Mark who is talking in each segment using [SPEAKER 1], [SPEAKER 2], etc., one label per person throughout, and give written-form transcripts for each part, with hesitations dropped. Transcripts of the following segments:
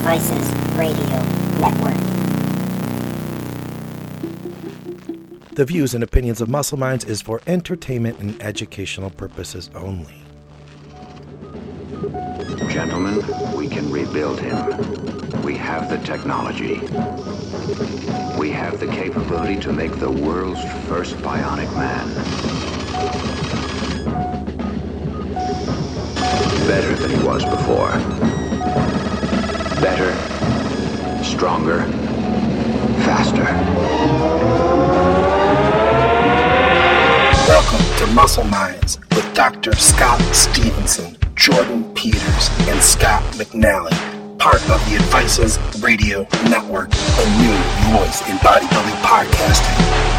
[SPEAKER 1] Devices Radio Network.
[SPEAKER 2] The views and opinions of Muscle Minds is for entertainment and educational purposes only.
[SPEAKER 3] Gentlemen, we can rebuild him. We have the technology. We have the capability to make the world's first bionic man. Better than he was before. Better, stronger, faster.
[SPEAKER 2] Welcome to Muscle Minds with Dr. Scott Stevenson, Jordan Peters, and Scott McNally, part of the Advices Radio Network, a new voice in bodybuilding podcasting.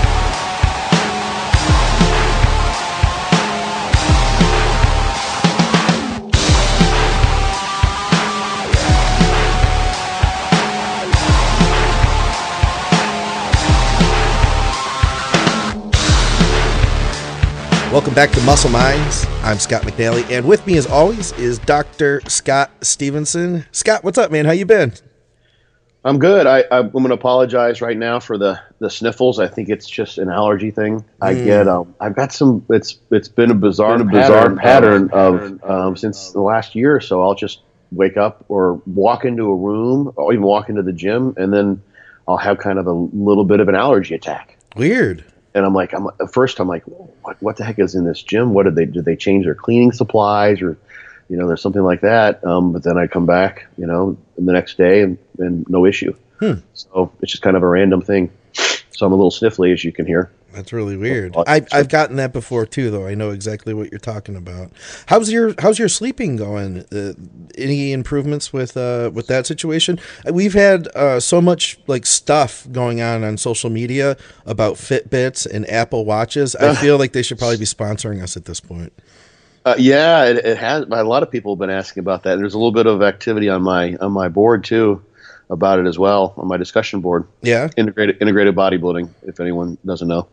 [SPEAKER 4] Welcome back to Muscle Minds. I'm Scott McNally, and with me as always is Dr. Scott Stevenson. Scott, what's up, man? How you been?
[SPEAKER 5] I'm good. I'm going to apologize right now for the sniffles. I think it's just an allergy thing. I've got some. It's been a bizarre pattern of since the last year or so. I'll just wake up or walk into a room or even walk into the gym, and then I'll have kind of a little bit of an allergy attack.
[SPEAKER 4] Weird.
[SPEAKER 5] And I'm like, what the heck is in this gym? What did they change their cleaning supplies or, there's something like that. But then I come back, the next day and no issue. So it's just kind of a random thing. So I'm a little sniffly, as you can hear.
[SPEAKER 4] That's really weird. I've gotten that before too, though. I know exactly what you're talking about. How's your sleeping going? Any improvements with that situation? We've had so much stuff going on social media about Fitbits and Apple Watches. I feel like they should probably be sponsoring us at this point.
[SPEAKER 5] Yeah, it has. A lot of people have been asking about that. And there's a little bit of activity on my board too about it as well, on my discussion board. Yeah. Integrated bodybuilding, if anyone doesn't know.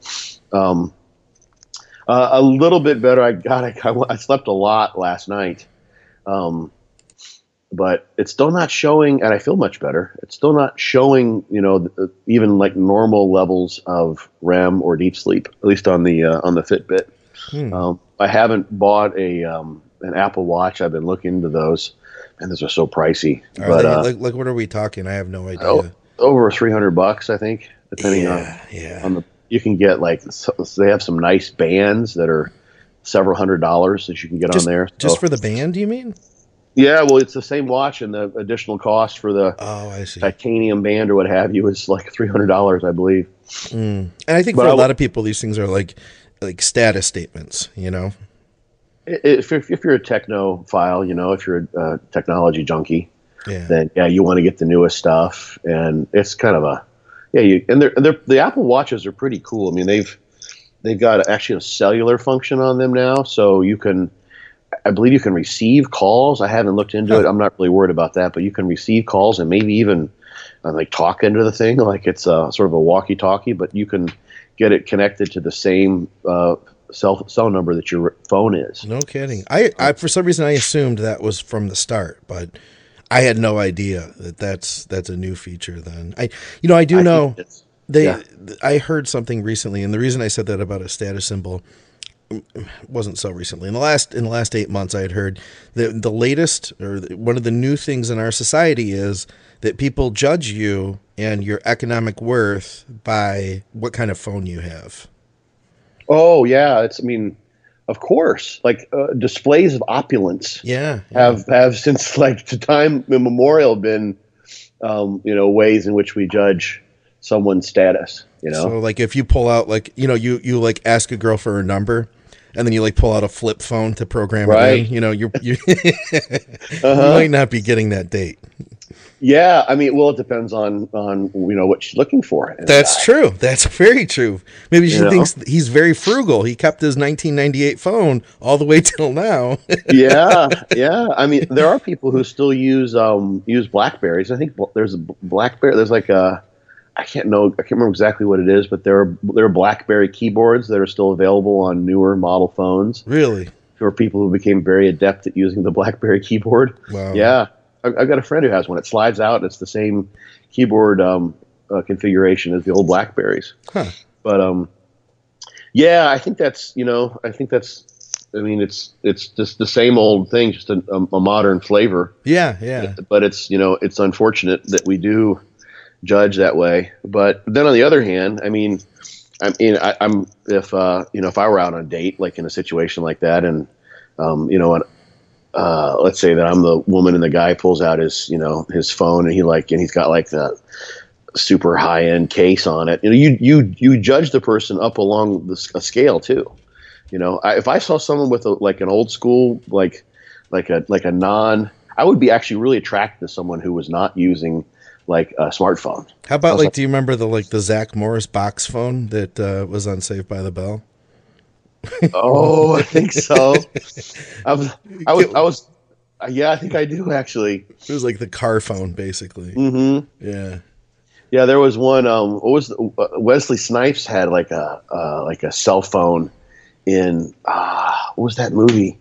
[SPEAKER 5] A little bit better. I slept a lot last night. But it's still not showing, and I feel much better. It's still not showing, even normal levels of REM or deep sleep, at least on the Fitbit. I haven't bought an Apple Watch. I've been looking into those. And those are so pricey.
[SPEAKER 4] What are we talking? I have no idea.
[SPEAKER 5] Over $300, I think, depending on the. You can get they have some nice bands that are several $100s that you can get on there.
[SPEAKER 4] Just for the band, do you mean?
[SPEAKER 5] Yeah, well, it's the same watch, and the additional cost for the titanium band or what have you is like $300, I believe.
[SPEAKER 4] And I think for a lot of people, these things are like status statements,
[SPEAKER 5] If you're a technophile, if you're a technology junkie, then you want to get the newest stuff, and it's kind of the Apple Watches are pretty cool. I mean, they've got actually a cellular function on them now, so I believe you can receive calls. I haven't looked into it. I'm not really worried about that, but you can receive calls and maybe even talk into the thing like it's sort of a walkie-talkie, but you can get it connected to the same cell number that your phone is.
[SPEAKER 4] No kidding. I for some reason I assumed that was from the start, but I had no idea that's a new feature. Then I heard something recently, and the reason I said that about a status symbol wasn't so recently. In the last 8 months, I had heard that the latest or one of the new things in our society is that people judge you and your economic worth by what kind of phone you have.
[SPEAKER 5] Oh yeah, of course, displays of opulence. Have since to time immemorial been, ways in which we judge someone's status.
[SPEAKER 4] So if you pull out you ask a girl for her number, and then you pull out a flip phone to program it in, you might not be getting that date.
[SPEAKER 5] Yeah, it depends on what she's looking for.
[SPEAKER 4] That's true. That's very true. Maybe she thinks he's very frugal. He kept his 1998 phone all the way till now.
[SPEAKER 5] yeah. There are people who still use Blackberries. I think there's a Blackberry. There's I can't remember exactly what it is, but there are BlackBerry keyboards that are still available on newer model phones.
[SPEAKER 4] Really?
[SPEAKER 5] For people who became very adept at using the BlackBerry keyboard.
[SPEAKER 4] Wow.
[SPEAKER 5] Yeah. I've got a friend who has one. It slides out. And it's the same keyboard configuration as the old BlackBerries.
[SPEAKER 4] Huh.
[SPEAKER 5] But yeah, I think that's I mean, it's just the same old thing, just a modern flavor.
[SPEAKER 4] Yeah.
[SPEAKER 5] But it's unfortunate that we do judge that way. But then on the other hand, I'm if I were out on a date, like in a situation like that, and let's say that I'm the woman and the guy pulls out his phone and he's got like the super high end case on it. You judge the person up along a scale too. If I saw someone with an old school like a non, I would be actually really attracted to someone who was not using like a smartphone.
[SPEAKER 4] How about do you remember the Zach Morris box phone that was on Saved by the Bell?
[SPEAKER 5] Oh, I think so. Yeah, I think I do actually.
[SPEAKER 4] It was like the car phone, basically.
[SPEAKER 5] Mm-hmm.
[SPEAKER 4] Yeah.
[SPEAKER 5] There was one. Wesley Snipes had like a cell phone in what was that movie?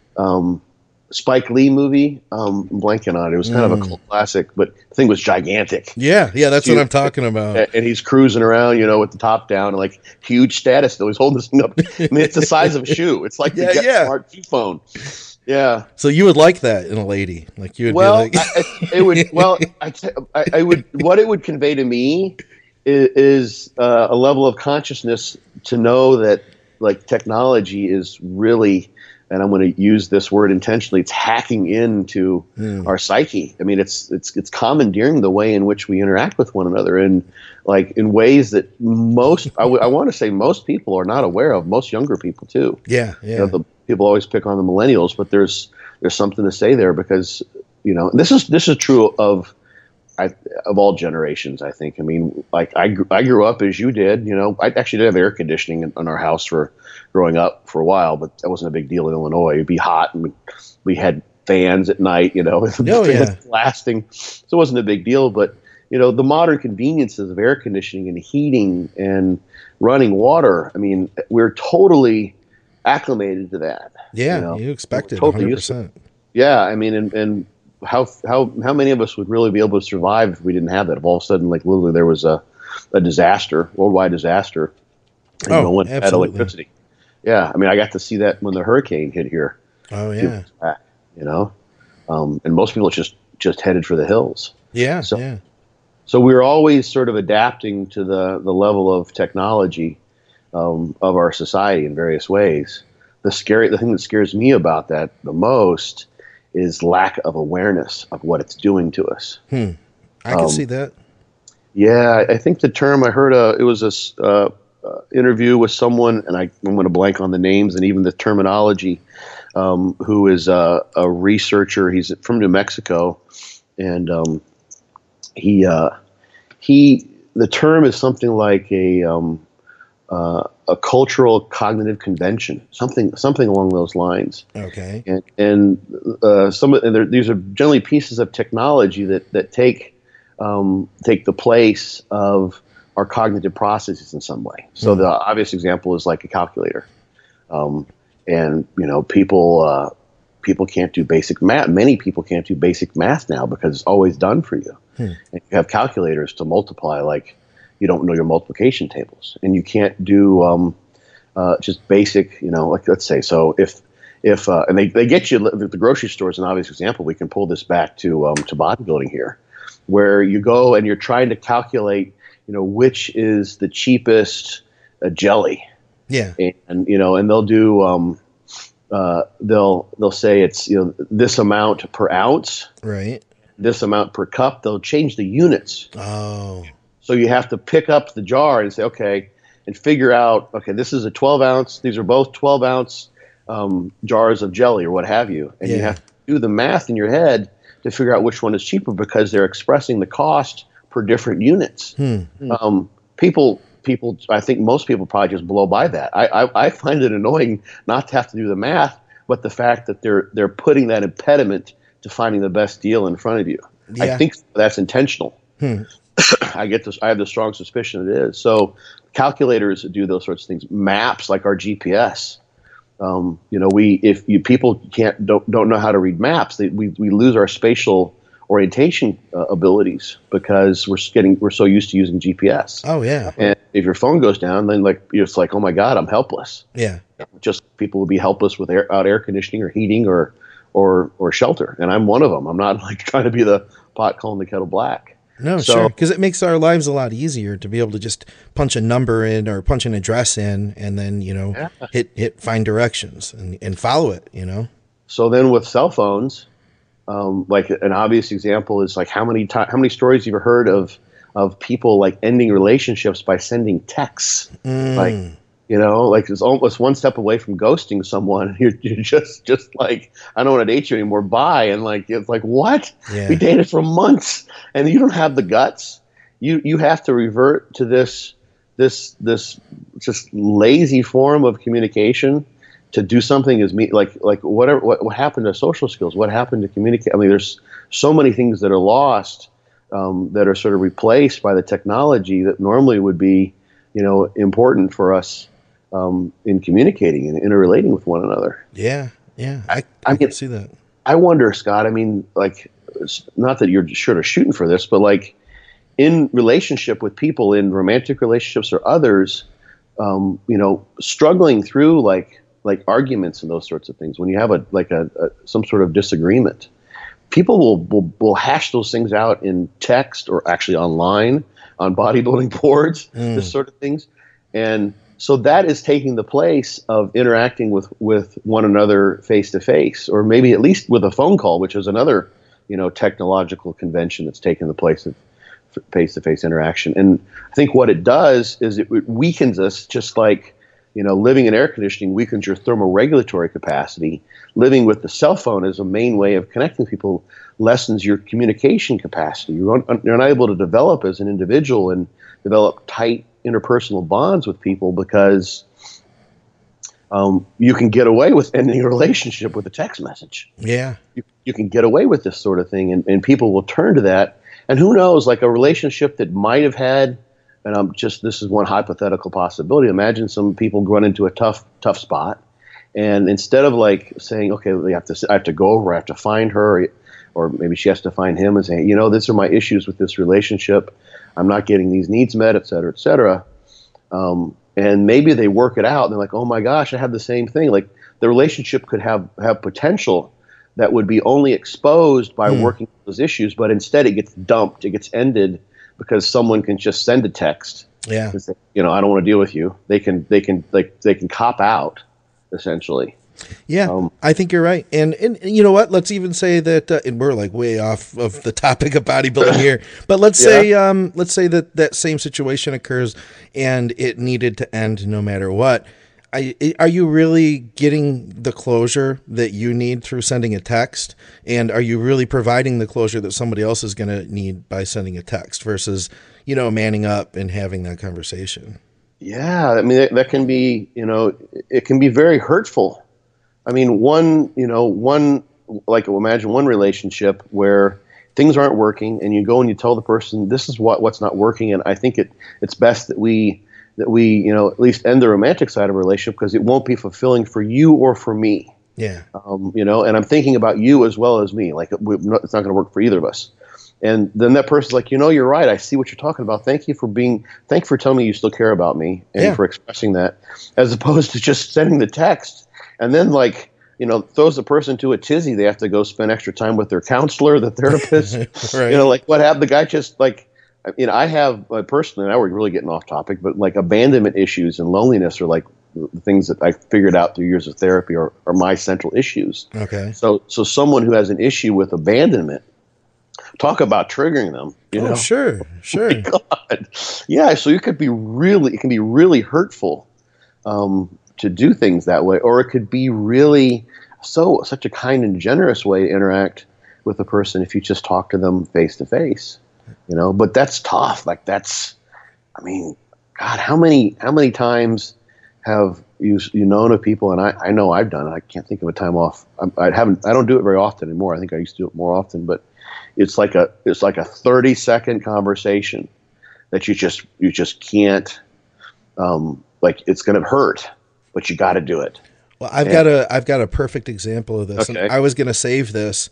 [SPEAKER 5] Spike Lee movie. I'm blanking on it. It was kind of a cult classic, but the thing was gigantic.
[SPEAKER 4] Yeah, that's what I'm talking about.
[SPEAKER 5] And he's cruising around, with the top down, and like huge status. Though he's holding this thing up. I mean, it's the size of a shoe. It's like the Get Smart phone. Yeah.
[SPEAKER 4] So you would like that in a lady, like you would.
[SPEAKER 5] Well,
[SPEAKER 4] be like...
[SPEAKER 5] it would. Well, I would. What it would convey to me is a level of consciousness to know that like technology is really. And I'm going to use this word intentionally. It's hacking into our psyche. I mean, it's commandeering the way in which we interact with one another, and like in ways that I want to say most people are not aware of. Most younger people too.
[SPEAKER 4] Yeah.
[SPEAKER 5] The people always pick on the millennials, but there's something to say there because this is true of all generations. I think. I mean, like I grew up as you did. I actually did have air conditioning in our house for growing up for a while, but that wasn't a big deal in Illinois. It'd be hot, and we had fans at night. Blasting, so it wasn't a big deal. But the modern conveniences of air conditioning and heating and running water. I mean, we're totally acclimated to that.
[SPEAKER 4] Yeah, you expect it. Totally 100%.
[SPEAKER 5] Yeah, I mean, and how many of us would really be able to survive if we didn't have that? If all of a sudden, like literally, there was a disaster, worldwide disaster, and no one had electricity. Yeah, I mean, I got to see that when the hurricane hit here.
[SPEAKER 4] Oh yeah,
[SPEAKER 5] back, and most people just headed for the hills.
[SPEAKER 4] Yeah,
[SPEAKER 5] So we're always sort of adapting to the level of technology of our society in various ways. The thing that scares me about that the most is lack of awareness of what it's doing to us.
[SPEAKER 4] I can see that.
[SPEAKER 5] Yeah, I think the term I heard it was a interview with someone, and I'm going to blank on the names and even the terminology, who is a researcher. He's from New Mexico, and the term is something like a cultural cognitive convention, something along those lines.
[SPEAKER 4] Okay.
[SPEAKER 5] And these are generally pieces of technology that take the place of our cognitive processes in some way. So the obvious example is like a calculator. And people can't do basic math. Many people can't do basic math now because it's always done for you. And you have calculators to multiply, like you don't know your multiplication tables, and you can't do just basic, like let's say, so if and they get you, the grocery store is an obvious example. We can pull this back to bodybuilding here, where you go and you're trying to calculate, which is the cheapest jelly.
[SPEAKER 4] Yeah.
[SPEAKER 5] And they'll do they'll say it's this amount per ounce,
[SPEAKER 4] right?
[SPEAKER 5] This amount per cup. They'll change the units.
[SPEAKER 4] Oh.
[SPEAKER 5] So you have to pick up the jar and say, okay, and figure out, okay, this is a 12 ounce. These are both 12 ounce jars of jelly or what have you. And you have to do the math in your head to figure out which one is cheaper because they're expressing the cost per different units. People, I think most people probably just blow by that. I find it annoying not to have to do the math, but the fact that they're putting that impediment to finding the best deal in front of you. Yeah. I think that's intentional. I have the strong suspicion it is. So calculators do those sorts of things. Maps, like our GPS. People don't know how to read maps, we lose our spatial orientation abilities because we're so used to using GPS.
[SPEAKER 4] Oh yeah.
[SPEAKER 5] And if your phone goes down, then it's like, oh my God, I'm helpless.
[SPEAKER 4] Yeah.
[SPEAKER 5] Just people would be helpless without air conditioning or heating or shelter, and I'm one of them. I'm not like trying to be the pot calling the kettle black.
[SPEAKER 4] No, sure, because it makes our lives a lot easier to be able to just punch a number in or punch an address in, and then hit find directions and follow it.
[SPEAKER 5] So then with cell phones, like an obvious example is like how many stories you've heard of people like ending relationships by sending texts, like it's almost one step away from ghosting someone. You're just like, I don't want to date you anymore. Bye. And it's like, what?
[SPEAKER 4] Yeah.
[SPEAKER 5] We dated for months, and you don't have the guts. You have to revert to this just lazy form of communication to do something like what happened to social skills? What happened to communicate? I mean, there's so many things that are lost, that are sort of replaced by the technology that normally would be, important for us in communicating and interrelating with one another.
[SPEAKER 4] Yeah. I can see that.
[SPEAKER 5] I wonder, Scott, I mean, it's not that you're sort of shooting for this, but in relationship with people, in romantic relationships or others, struggling through like arguments and those sorts of things, when you have some sort of disagreement, people will hash those things out in text or actually online on bodybuilding boards, this sort of things. And so that is taking the place of interacting with one another face to face, or maybe at least with a phone call, which is another, technological convention that's taken the place of face to face interaction. And I think what it does is it weakens us, just like, living in air conditioning weakens your thermoregulatory capacity. Living with the cell phone as a main way of connecting people lessens your communication capacity. You're not able to develop as an individual and develop tight interpersonal bonds with people because you can get away with ending a relationship with a text message.
[SPEAKER 4] Yeah.
[SPEAKER 5] You can get away with this sort of thing, and people will turn to that. And who knows, like a relationship that might have had, and this is one hypothetical possibility. Imagine some people run into a tough spot, and instead of saying, okay, I have to go over, I have to find her, or maybe she has to find him and say, these are my issues with this relationship. I'm not getting these needs met, et cetera, et cetera. And maybe they work it out and they're like, oh my gosh, I have the same thing. Like the relationship could have potential that would be only exposed by working those issues, but instead it gets dumped, it gets ended because someone can just send a text.
[SPEAKER 4] Yeah.
[SPEAKER 5] And say, I don't want to deal with you. They can cop out essentially.
[SPEAKER 4] Yeah, I think you're right. And you know what? Let's even say that, and we're way off of the topic of bodybuilding here, but let's say that same situation occurs and it needed to end no matter what. Are you really getting the closure that you need through sending a text? And are you really providing the closure that somebody else is going to need by sending a text versus, manning up and having that conversation?
[SPEAKER 5] Yeah. I mean, that can be, it can be very hurtful. I mean, imagine one relationship where things aren't working and you go and you tell the person, this is what's not working. And I think it's best that we, at least end the romantic side of a relationship because it won't be fulfilling for you or for me.
[SPEAKER 4] Yeah.
[SPEAKER 5] And I'm thinking about you as well as me. It's not going to work for either of us. And then that person's like, you're right. I see what you're talking about. Thank you for telling me you still care about me and for expressing that, as opposed to just sending the text. And then throws the person to a tizzy. They have to go spend extra time with their counselor, the therapist.
[SPEAKER 4] Right.
[SPEAKER 5] What happened? The guy just I have personally, now we're really getting off topic, but abandonment issues and loneliness are the things that I figured out through years of therapy are my central issues.
[SPEAKER 4] Okay.
[SPEAKER 5] So someone who has an issue with abandonment, talk about triggering them.
[SPEAKER 4] Oh, sure.
[SPEAKER 5] Oh my God. Yeah. So it can be really hurtful. To do things that way, or it could be really such a kind and generous way to interact with a person if you just talk to them face to face, but that's tough. God, how many times have you known of people, and I know I've done it. I can't think of a time off. I don't do it very often anymore. I think I used to do it more often, but it's like a 30-second conversation that you just can't, it's going to hurt. But you got to do it.
[SPEAKER 4] Well, I've got a perfect example of this.
[SPEAKER 5] Okay.
[SPEAKER 4] And I was going to save this.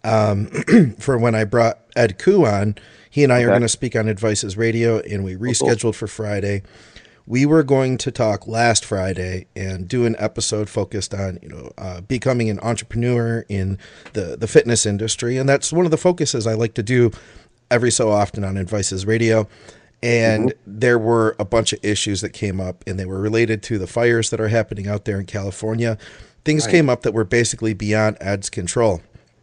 [SPEAKER 4] for when I brought Ed Koo on. He and I are going to speak on Advices Radio, and we rescheduled for Friday. We were going to talk last Friday and do an episode focused on, becoming an entrepreneur in the fitness industry. And that's one of the focuses I like to do every so often on Advices Radio. And there were a bunch of issues that came up, and they were related to the fires that are happening out there in California. Things came up that were basically beyond Ed's control.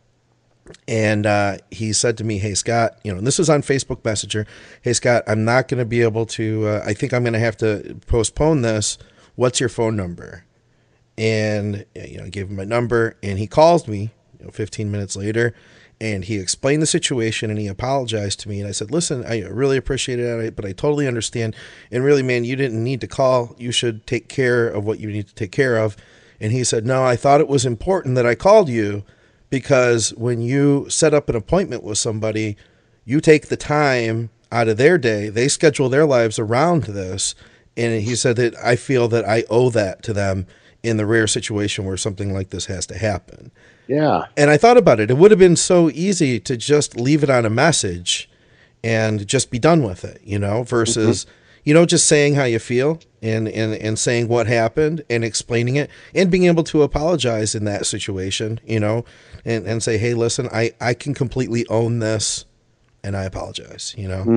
[SPEAKER 4] And he said to me, "Hey, Scott, and this was on Facebook Messenger. Hey, Scott, I'm not going to be able to, I think I'm going to have to postpone this. What's your phone number?" And, I gave him my number, and he calls me, 15 minutes later, and he explained the situation, and he apologized to me. And I said, "Listen, I really appreciate it, but I totally understand. And really, man, you didn't need to call. You should take care of what you need to take care of." And he said, "No, I thought it was important that I called you, because when you set up an appointment with somebody, you take the time out of their day. They schedule their lives around this." And he said that I feel that I owe that to them in the rare situation where something like this has to happen.
[SPEAKER 5] Yeah.
[SPEAKER 4] And I thought about it. It would have been so easy to just leave it on a message and just be done with it, versus, just saying how you feel and saying what happened and explaining it and being able to apologize in that situation, and say, "Hey, listen, I can completely own this and I apologize,"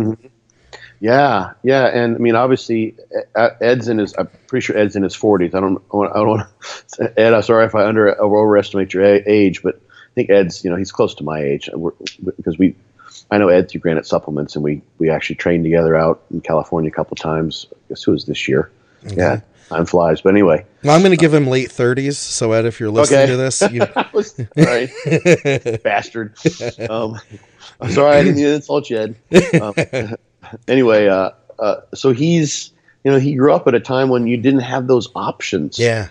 [SPEAKER 5] Yeah. Yeah. And I mean, obviously I'm pretty sure Ed's in his 40s. I don't want to, Ed, I'm sorry if I overestimate your age, but I think Ed's, he's close to my age because I know Ed through Granite Supplements, and we actually trained together out in California a couple times. I guess it was this year. Okay. Yeah, time flies. But anyway,
[SPEAKER 4] well, I'm going to give him late 30s. So Ed, if you're listening to this,
[SPEAKER 5] right, bastard. I'm sorry, I didn't mean to insult you, Ed. Anyway, so he's. He grew up at a time when you didn't have those options.
[SPEAKER 4] Yeah.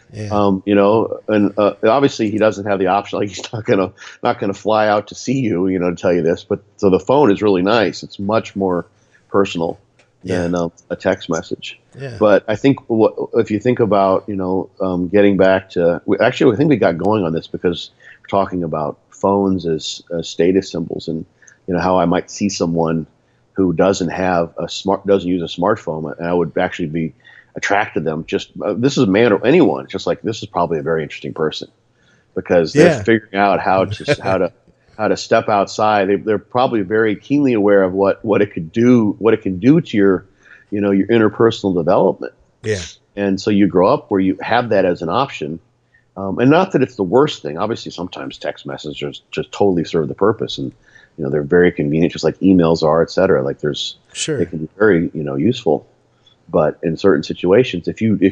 [SPEAKER 5] And obviously he doesn't have the option. Like, he's not gonna fly out to see you, to tell you this. But so the phone is really nice. It's much more personal than a text message.
[SPEAKER 4] Yeah.
[SPEAKER 5] But I think if you think about, getting back to, I think we got going on this because we're talking about phones as status symbols, and how I might see someone who doesn't use a smartphone, and I would actually be attracted to them. Just this is a man or anyone. Just like, this is probably a very interesting person, because they're figuring out how to step outside. They're probably very keenly aware of what it can do to your your interpersonal development.
[SPEAKER 4] Yeah.
[SPEAKER 5] And so you grow up where you have that as an option, and not that it's the worst thing. Obviously, sometimes text messages just totally serve the purpose, and they're very convenient, just like emails are, et cetera. Like, they can be very, useful. But in certain situations, if you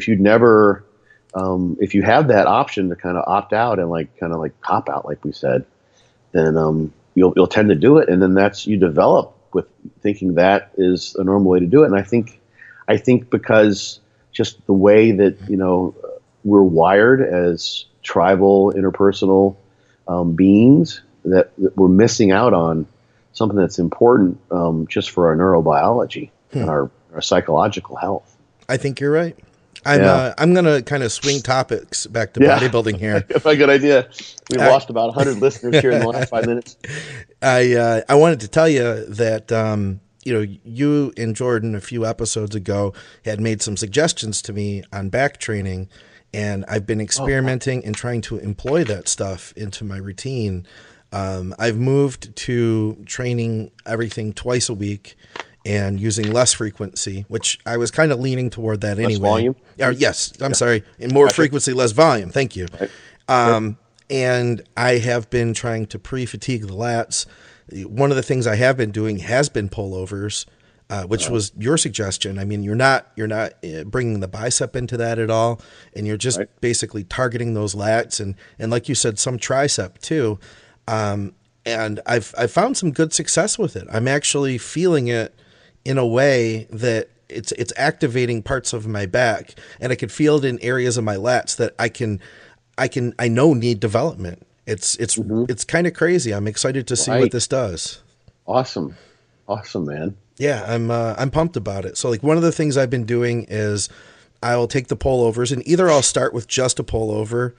[SPEAKER 5] have that option to kind of opt out and kind of cop out, like we said, then you'll tend to do it, and then you develop with thinking that is a normal way to do it. And I think because just the way that we're wired as tribal, interpersonal beings, that we're missing out on something that's important just for our neurobiology and our psychological health.
[SPEAKER 4] I think you're right. I'm going to kind of swing topics back to bodybuilding here.
[SPEAKER 5] A good idea. We've lost about 100 listeners here in the last 5 minutes.
[SPEAKER 4] I wanted to tell you that you and Jordan a few episodes ago had made some suggestions to me on back training, and I've been experimenting and trying to employ that stuff into my routine. I've moved to training everything twice a week and using less frequency, which I was kind of leaning toward that anyway.
[SPEAKER 5] Less volume?
[SPEAKER 4] Yes, I'm sorry. And more frequency, less volume. Thank you. Right. And I have been trying to pre-fatigue the lats. One of the things I have been doing has been pullovers, which was your suggestion. I mean, you're not bringing the bicep into that at all, and you're just basically targeting those lats and like you said, some tricep too. And I've found some good success with it. I'm actually feeling it in a way that it's activating parts of my back, and I can feel it in areas of my lats that I know need development. It's kind of crazy. I'm excited to see what this does.
[SPEAKER 5] Awesome, man.
[SPEAKER 4] Yeah, I'm pumped about it. So like one of the things I've been doing is I'll take the pullovers, and either I'll start with just a pullover,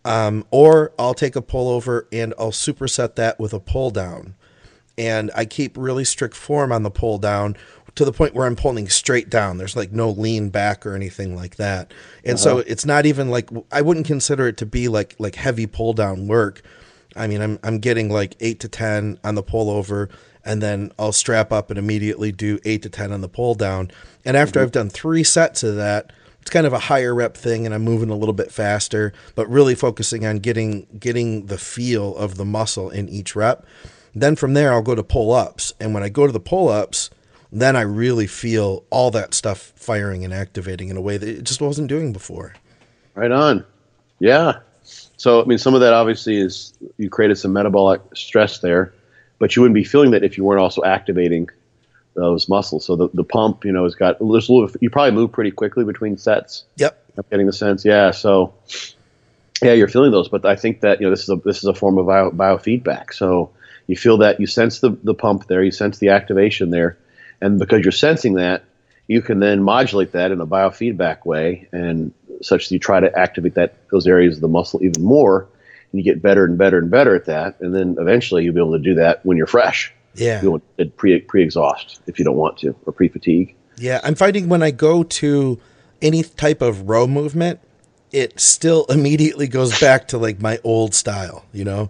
[SPEAKER 4] Or I'll take a pullover and I'll superset that with a pull down. And I keep really strict form on the pull down to the point where I'm pulling straight down. There's like no lean back or anything like that. And so it's not even like, I wouldn't consider it to be like heavy pull down work. I mean, I'm getting like 8 to 10 on the pullover, and then I'll strap up and immediately do 8 to 10 on the pull down. And after I've done 3 sets of that, it's kind of a higher rep thing, and I'm moving a little bit faster, but really focusing on getting the feel of the muscle in each rep. Then from there, I'll go to pull-ups. And when I go to the pull-ups, then I really feel all that stuff firing and activating in a way that it just wasn't doing before.
[SPEAKER 5] Right on. Yeah. So, I mean, some of that obviously is you created some metabolic stress there, but you wouldn't be feeling that if you weren't also activating those muscles. So the pump, you know, has got, there's a little, you probably move pretty quickly between sets.
[SPEAKER 4] Yep.
[SPEAKER 5] I'm getting the sense. Yeah. So yeah, you're feeling those, but I think that, you know, this is a form of biofeedback. So you feel that, you sense the pump there, you sense the activation there. And because you're sensing that, you can then modulate that in a biofeedback way, and such that you try to activate those areas of the muscle even more, and you get better and better and better at that. And then eventually you'll be able to do that when you're fresh.
[SPEAKER 4] Yeah.
[SPEAKER 5] You don't pre-exhaust if you don't want to, or pre-fatigue.
[SPEAKER 4] Yeah. I'm finding when I go to any type of row movement, it still immediately goes back to like my old style, you know,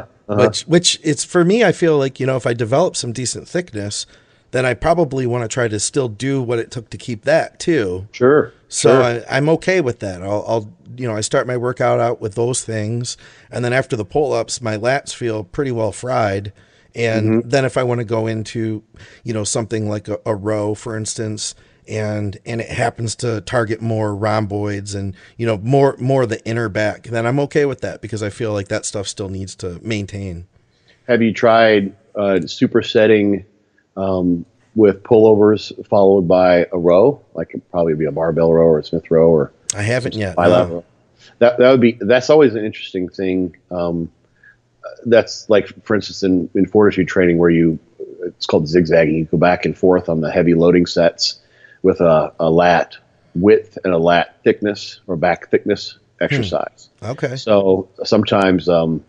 [SPEAKER 4] which it's, for me, I feel like, you know, if I develop some decent thickness, then I probably want to try to still do what it took to keep that too.
[SPEAKER 5] Sure.
[SPEAKER 4] So
[SPEAKER 5] sure.
[SPEAKER 4] I'm okay with that. I'll, you know, I start my workout out with those things. And then after the pull-ups, my lats feel pretty well fried. And then if I want to go into, you know, something like a row, for instance, and it happens to target more rhomboids and, you know, more the inner back, then I'm okay with that, because I feel like that stuff still needs to maintain.
[SPEAKER 5] Have you tried supersetting with pullovers followed by a row? Like it'd probably be a barbell row or a Smith row, or
[SPEAKER 4] I haven't yet.
[SPEAKER 5] No. That's always an interesting thing. That's like, for instance, in fortitude training, where it's called zigzagging. You go back and forth on the heavy loading sets with a lat width and a lat thickness or back thickness exercise.
[SPEAKER 4] Okay.
[SPEAKER 5] So sometimes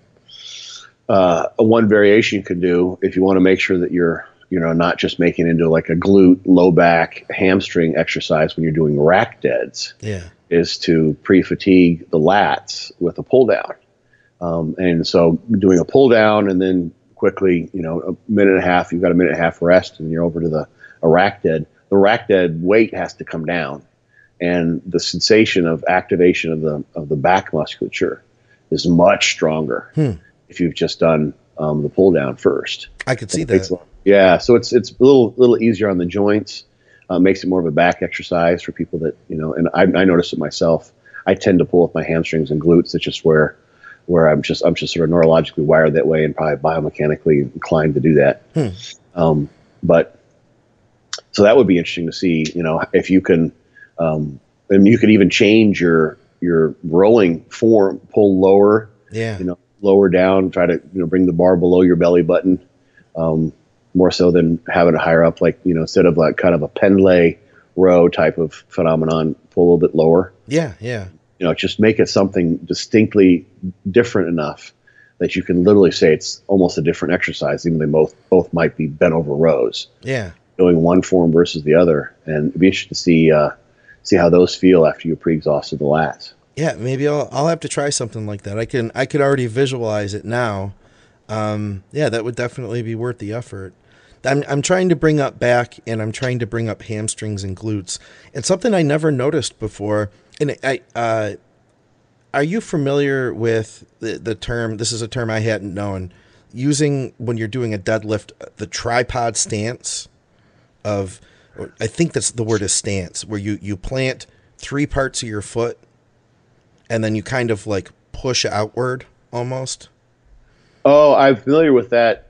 [SPEAKER 5] one variation you can do, if you want to make sure that you're, you know, not just making into like a glute, low back, hamstring exercise when you're doing rack deads, is to pre-fatigue the lats with a pull down. And so doing a pull down and then quickly, you know, a minute and a half, you've got a minute and a half rest, and you're over to a rack dead. The rack dead weight has to come down, and the sensation of activation of the back musculature is much stronger if you've just done the pull down first.
[SPEAKER 4] I could see that.
[SPEAKER 5] Yeah, so it's a little easier on the joints. Makes it more of a back exercise for people that, you know, and I notice it myself. I tend to pull with my hamstrings and glutes. It's just where I'm just sort of neurologically wired that way, and probably biomechanically inclined to do that. But so that would be interesting to see, you know, if you can, and you could even change your rowing form, pull lower, you know, lower down, try to, you know, bring the bar below your belly button, more so than having it higher up, like, you know, instead of like kind of a pendlay row type of phenomenon, pull a little bit lower.
[SPEAKER 4] Yeah.
[SPEAKER 5] You know, just make it something distinctly different enough that you can literally say it's almost a different exercise, even though both might be bent over rows. Yeah. Doing one form versus the other. And it'd be interesting to see how those feel after you pre-exhausted the lats.
[SPEAKER 4] Yeah, maybe I'll have to try something like that. I could already visualize it now. Yeah, that would definitely be worth the effort. I'm trying to bring up back, and I'm trying to bring up hamstrings and glutes. It's something I never noticed before. And are you familiar with the term? This is a term I hadn't known. Using, when you're doing a deadlift, the tripod stance of, I think that's the word is stance, where you plant 3 parts of your foot and then you kind of like push outward almost.
[SPEAKER 5] Oh, I'm familiar with that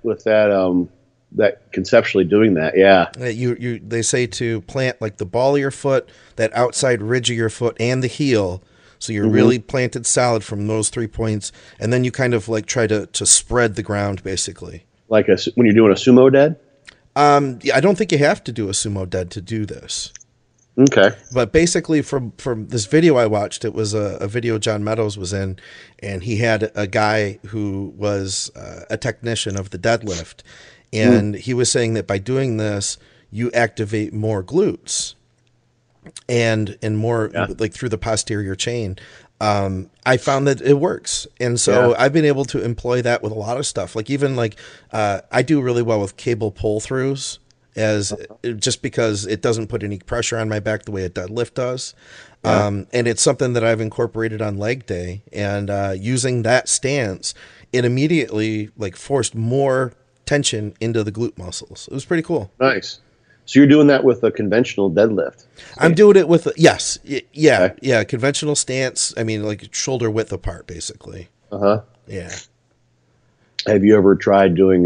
[SPEAKER 5] that conceptually doing that. Yeah.
[SPEAKER 4] They say to plant like the ball of your foot, that outside ridge of your foot, and the heel. So you're really planted solid from those 3 points. And then you kind of like try to spread the ground basically.
[SPEAKER 5] Like when you're doing a sumo dead?
[SPEAKER 4] Yeah, I don't think you have to do a sumo dead to do this.
[SPEAKER 5] Okay.
[SPEAKER 4] But basically, from this video I watched, it was a video John Meadows was in, and he had a guy who was a technician of the deadlift, and he was saying that by doing this, you activate more glutes, and more like through the posterior chain. I found that it works. And so I've been able to employ that with a lot of stuff. Like even like, I do really well with cable pull throughs just because it doesn't put any pressure on my back the way a deadlift does. And it's something that I've incorporated on leg day, and, using that stance, it immediately like forced more tension into the glute muscles. It was pretty cool.
[SPEAKER 5] Nice. So you're doing that with a conventional deadlift?
[SPEAKER 4] I'm doing it with, yes. Yeah. Yeah. Conventional stance. I mean, like shoulder width apart, basically. Yeah.
[SPEAKER 5] Have you ever tried doing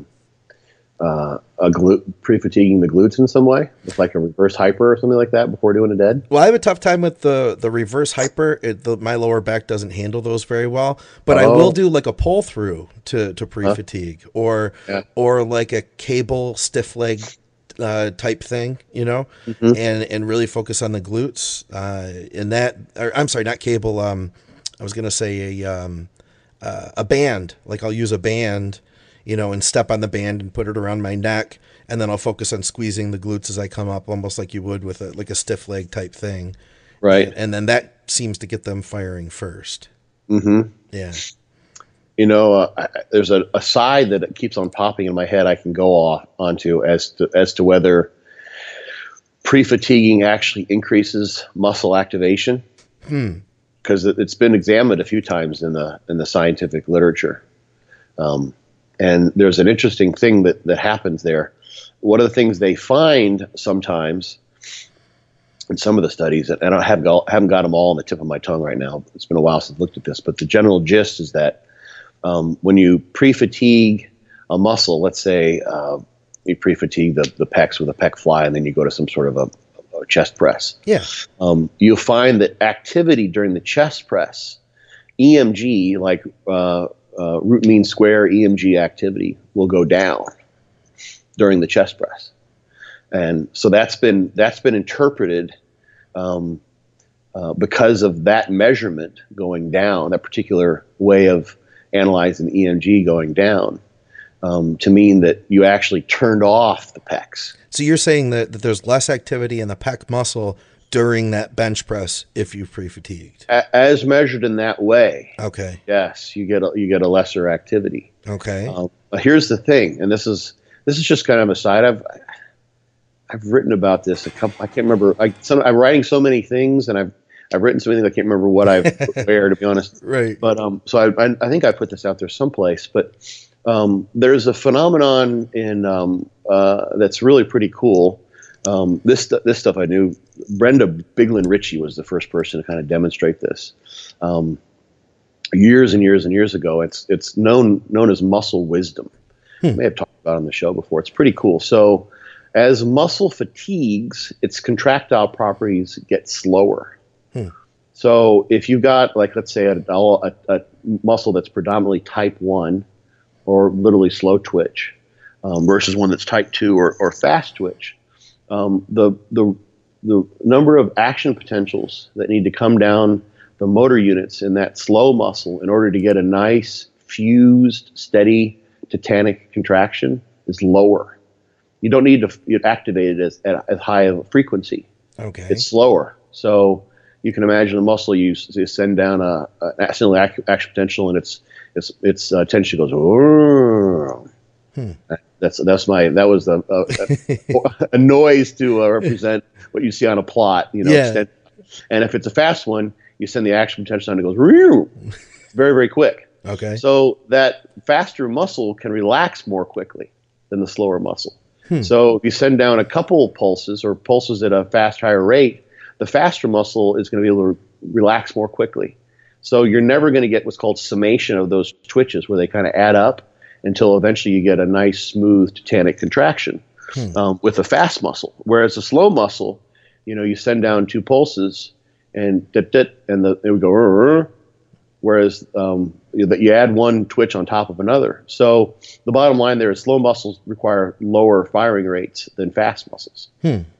[SPEAKER 5] a glute, pre-fatiguing the glutes in some way with like a reverse hyper or something like that before doing a dead?
[SPEAKER 4] Well, I have a tough time with the reverse hyper. My lower back doesn't handle those very well, but I will do like a pull through to pre-fatigue or like a cable stiff leg type thing, and really focus on the glutes. I'm sorry, not cable. I was going to say a band, like I'll use a band, and step on the band and put it around my neck. And then I'll focus on squeezing the glutes as I come up, almost like you would with like a stiff leg type thing.
[SPEAKER 5] Right.
[SPEAKER 4] And then that seems to get them firing first. Yeah.
[SPEAKER 5] There's a side that keeps on popping in my head I can go onto as to whether pre-fatiguing actually increases muscle activation. Because it's been examined a few times in the scientific literature. And there's an interesting thing that happens there. One of the things they find sometimes in some of the studies, and I haven't got them all on the tip of my tongue right now. It's been a while since I've looked at this, but the general gist is that when you pre-fatigue a muscle, let's say you pre-fatigue the pecs with a pec fly, and then you go to some sort of a chest press.
[SPEAKER 4] Yeah.
[SPEAKER 5] You'll find that activity during the chest press, EMG, like root mean square EMG activity, will go down during the chest press. And so that's been interpreted because of that measurement going down, that particular way of analyzing EMG going down, to mean that you actually turned off the pecs.
[SPEAKER 4] So you're saying that there's less activity in the pec muscle during that bench press if you pre-fatigued,
[SPEAKER 5] as measured in that way.
[SPEAKER 4] Okay.
[SPEAKER 5] Yes, you get a lesser activity.
[SPEAKER 4] Okay.
[SPEAKER 5] Here's the thing, and this is just kind of a side. I've written about this a couple. I can't remember. I'm writing so many things, and I've written so many things I can't remember what I've prepared, to be honest.
[SPEAKER 4] Right.
[SPEAKER 5] But so I think I put this out there someplace. But there's a phenomenon in that's really pretty cool. This stuff I knew. Brenda Biglin Ritchie was the first person to kind of demonstrate this years and years and years ago. It's known as muscle wisdom. I may have talked about it on the show before. It's pretty cool. So as muscle fatigues, its contractile properties get slower. So if you've got, like, let's say a muscle that's predominantly type 1 or literally slow twitch versus one that's type 2 or fast twitch, the number of action potentials that need to come down the motor units in that slow muscle in order to get a nice fused, steady tetanic contraction is lower. You don't need to activate it at as high of a frequency.
[SPEAKER 4] Okay.
[SPEAKER 5] It's slower. So you can imagine a muscle you send down an accidental action potential, and its tension goes. That was a noise to represent what you see on a plot.
[SPEAKER 4] Yeah.
[SPEAKER 5] And if it's a fast one, you send the action potential down, and it goes very, very quick.
[SPEAKER 4] Okay.
[SPEAKER 5] So that faster muscle can relax more quickly than the slower muscle. So if you send down a couple of pulses or pulses at a fast, higher rate, the faster muscle is going to be able to relax more quickly. So you're never going to get what's called summation of those twitches, where they kind of add up until eventually you get a nice, smooth tetanic contraction with a fast muscle. Whereas a slow muscle, you send down 2 pulses and it would go. Whereas you add one twitch on top of another. So the bottom line there is slow muscles require lower firing rates than fast muscles.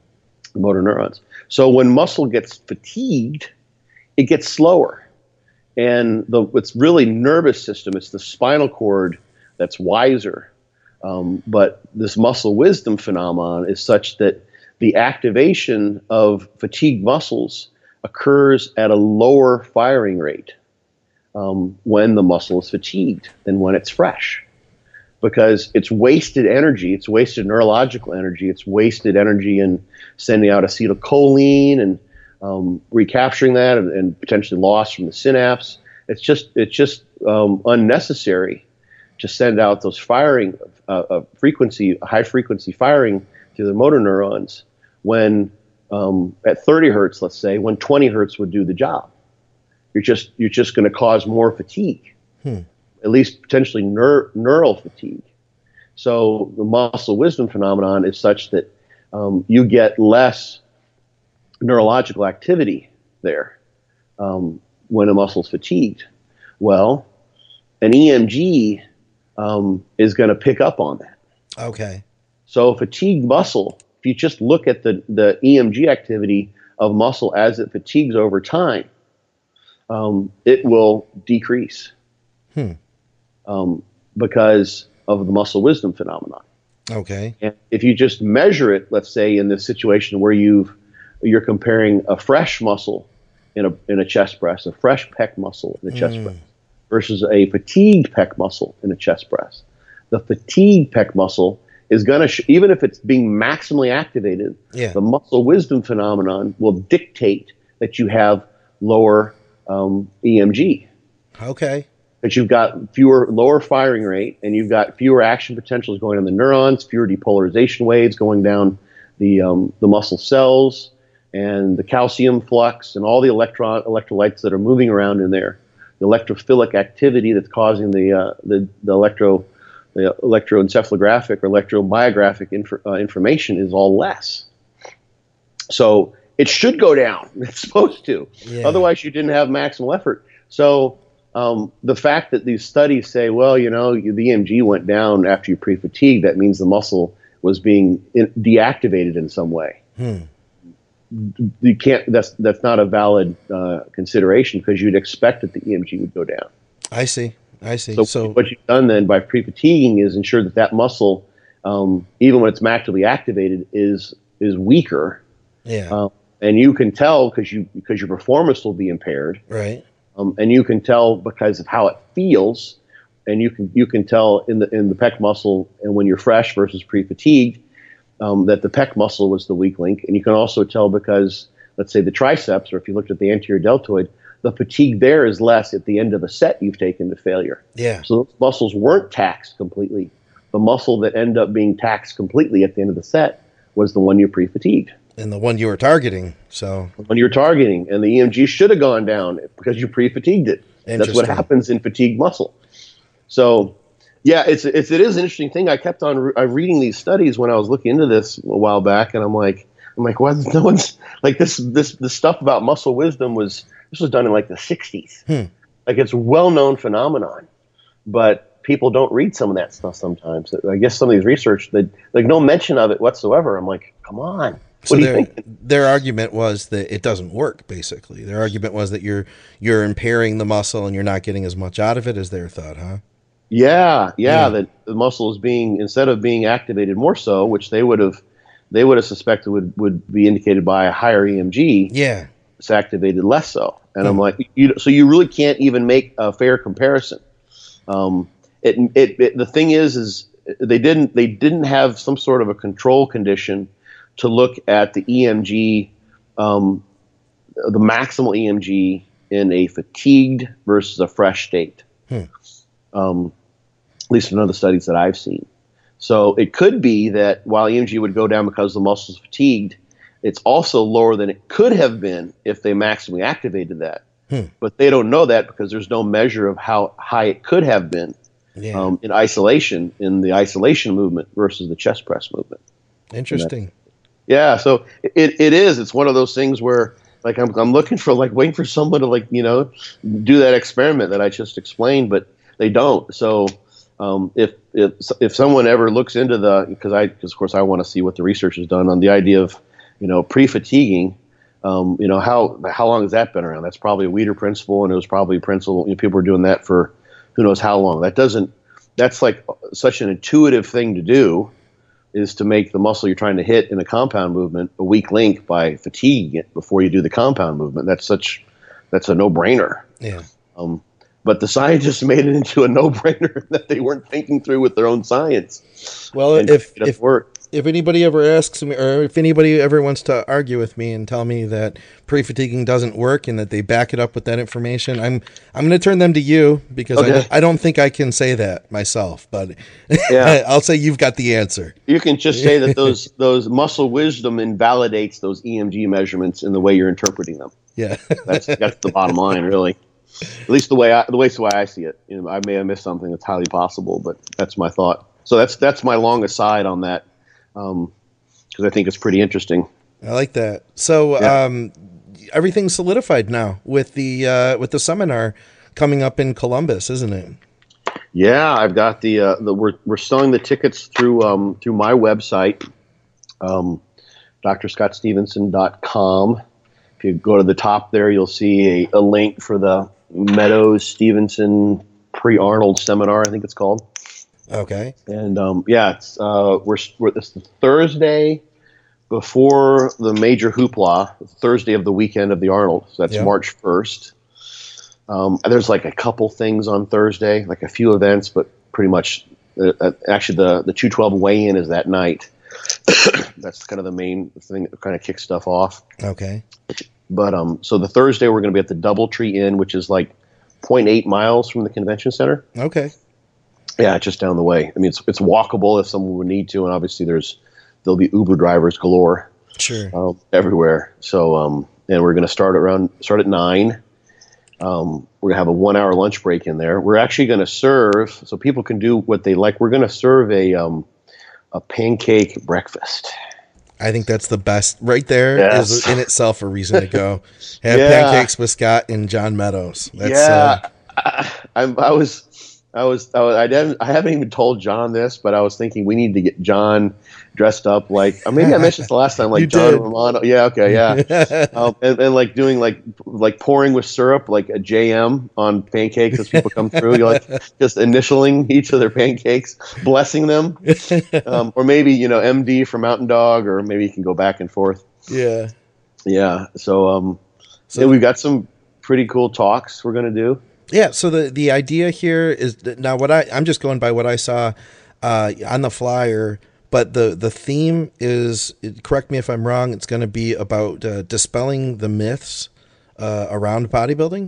[SPEAKER 5] the motor neurons. So when muscle gets fatigued, it gets slower. And it's really nervous system. It's the spinal cord that's wiser. But this muscle wisdom phenomenon is such that the activation of fatigued muscles occurs at a lower firing rate when the muscle is fatigued than when it's fresh. Because it's wasted energy, it's wasted neurological energy, it's wasted energy in sending out acetylcholine and recapturing that and potentially loss from the synapse. It's just unnecessary to send out those firing high frequency firing to the motor neurons when at 30 hertz, let's say, when 20 hertz would do the job. You're just going to cause more fatigue. At least potentially neural fatigue. So the muscle wisdom phenomenon is such that you get less neurological activity there when a muscle's fatigued. Well, an EMG is going to pick up on that.
[SPEAKER 4] Okay.
[SPEAKER 5] So fatigued muscle, if you just look at the EMG activity of muscle as it fatigues over time, it will decrease. Because of the muscle wisdom phenomenon.
[SPEAKER 4] Okay.
[SPEAKER 5] And if you just measure it, let's say in this situation where you're comparing a fresh muscle in a chest press, a fresh pec muscle in a chest press, versus a fatigued pec muscle in a chest press. The fatigued pec muscle is going to, even if it's being maximally activated, the muscle wisdom phenomenon will dictate that you have lower EMG.
[SPEAKER 4] Okay.
[SPEAKER 5] That you've got lower firing rate, and you've got fewer action potentials going on the neurons, fewer depolarization waves going down the muscle cells, and the calcium flux, and all the electrolytes that are moving around in there. The electrophilic activity that's causing the electroencephalographic or electromyographic information is all less. So it should go down. It's supposed to. Yeah. Otherwise, you didn't have maximal effort. So the fact that these studies say, well, the EMG went down after you pre-fatigued, that means the muscle was being deactivated in some way. You can't. That's not a valid consideration, because you'd expect that the EMG would go down. I see. So what you've done then by pre-fatiguing is ensure that muscle, even when it's maximally activated, is weaker. Yeah. And you can tell because your performance will be impaired. Right. And you can tell because of how it feels, and you can tell in the pec muscle, and when you're fresh versus pre-fatigued, that the pec muscle was the weak link. And you can also tell because, let's say, the triceps, or if you looked at the anterior deltoid, the fatigue there is less at the end of a set you've taken to failure. Yeah. So those muscles weren't taxed completely. The muscle that ended up being taxed completely at the end of the set was the one you pre-fatigued.
[SPEAKER 4] And the one you were targeting.
[SPEAKER 5] When you're targeting, and the EMG should have gone down because you pre-fatigued it. That's what happens in fatigued muscle. So, yeah, it is an interesting thing. I kept on reading these studies when I was looking into this a while back, and I'm like, why is no one's like this stuff about muscle wisdom was done in like the 60s. Like, it's a well-known phenomenon, but people don't read some of that stuff sometimes. I guess some of these research, like no mention of it whatsoever. I'm like, come on.
[SPEAKER 4] So their argument was that it doesn't work, basically. Their argument was that you're impairing the muscle and you're not getting as much out of it as their thought, huh?
[SPEAKER 5] Yeah, that the muscle is being, instead of being activated more so, which they would have suspected would be indicated by a higher EMG. Yeah. It's activated less so. And I'm like, so you really can't even make a fair comparison. The thing is they didn't have some sort of a control condition to look at the EMG, the maximal EMG in a fatigued versus a fresh state. At least in other studies that I've seen. So it could be that while EMG would go down because the muscle's fatigued, it's also lower than it could have been if they maximally activated that. But they don't know that because there's no measure of how high it could have been in isolation, in the isolation movement versus the chest press movement.
[SPEAKER 4] Interesting.
[SPEAKER 5] Yeah, so it's one of those things where, like, I'm looking for, like, waiting for someone to, like, do that experiment that I just explained, but they don't. So if someone ever looks into because of course I want to see what the research has done on the idea of pre-fatiguing. How long has that been around? That's probably a Weider principle, and it was probably a principle. People were doing that for who knows how long. That's like such an intuitive thing to do, is to make the muscle you're trying to hit in a compound movement a weak link by fatiguing it before you do the compound movement. That's a no-brainer.
[SPEAKER 4] Yeah.
[SPEAKER 5] But the scientists made it into a no-brainer that they weren't thinking through with their own science.
[SPEAKER 4] Well, if anybody ever asks me, or if anybody ever wants to argue with me and tell me that pre-fatiguing doesn't work and that they back it up with that information, I'm going to turn them to you, because
[SPEAKER 5] okay.
[SPEAKER 4] I don't think I can say that myself, but
[SPEAKER 5] yeah.
[SPEAKER 4] I'll say you've got the answer.
[SPEAKER 5] You can just say that those muscle wisdom invalidates those EMG measurements in the way you're interpreting them.
[SPEAKER 4] Yeah.
[SPEAKER 5] That's the bottom line, really. At least the way I see it. I may have missed something that's highly possible, but that's my thought. So that's my long aside on that, because I think it's pretty interesting.
[SPEAKER 4] I like that. So everything's solidified now with the seminar coming up in Columbus, isn't it?
[SPEAKER 5] Yeah, I've got we're selling the tickets through my website, drscottstevenson.com. If you go to the top there, you'll see a link for the Meadows Stevenson pre-Arnold seminar, I think it's called.
[SPEAKER 4] Okay.
[SPEAKER 5] And it's this the Thursday before the major hoopla, Thursday of the weekend of the Arnold. So that's March 1st. There's like a couple things on Thursday, like a few events, but pretty much actually the 212 weigh-in is that night. That's kind of the main thing that kind of kicks stuff off.
[SPEAKER 4] Okay.
[SPEAKER 5] But so the Thursday we're going to be at the Doubletree Inn, which is like 0.8 miles from the convention center.
[SPEAKER 4] Okay.
[SPEAKER 5] Yeah, just down the way. I mean, it's walkable if someone would need to, and obviously there'll be Uber drivers galore.
[SPEAKER 4] Sure.
[SPEAKER 5] Everywhere. So and we're going to start at 9. We're going to have a 1-hour lunch break in there. We're actually going to serve, so people can do what they like. We're going to serve a pancake breakfast. I
[SPEAKER 4] think that's the best. Right there is in itself a reason to go. Have pancakes with Scott and John Meadows. That's,
[SPEAKER 5] I haven't even told John this, but I was thinking we need to get John dressed up like, maybe I mentioned this the last time, like John Romano. Yeah, okay, yeah. And like doing like pouring with syrup, like a JM on pancakes as people come through. You're like just initialing each of their pancakes, blessing them, or maybe MD for Mountain Dog, or maybe you can go back and forth.
[SPEAKER 4] Yeah,
[SPEAKER 5] yeah. So we've got some pretty cool talks we're gonna do.
[SPEAKER 4] Yeah, so the idea here is that now I'm just going by what I saw on the flyer, but the theme is, correct me if I'm wrong, it's going to be about dispelling the myths around bodybuilding.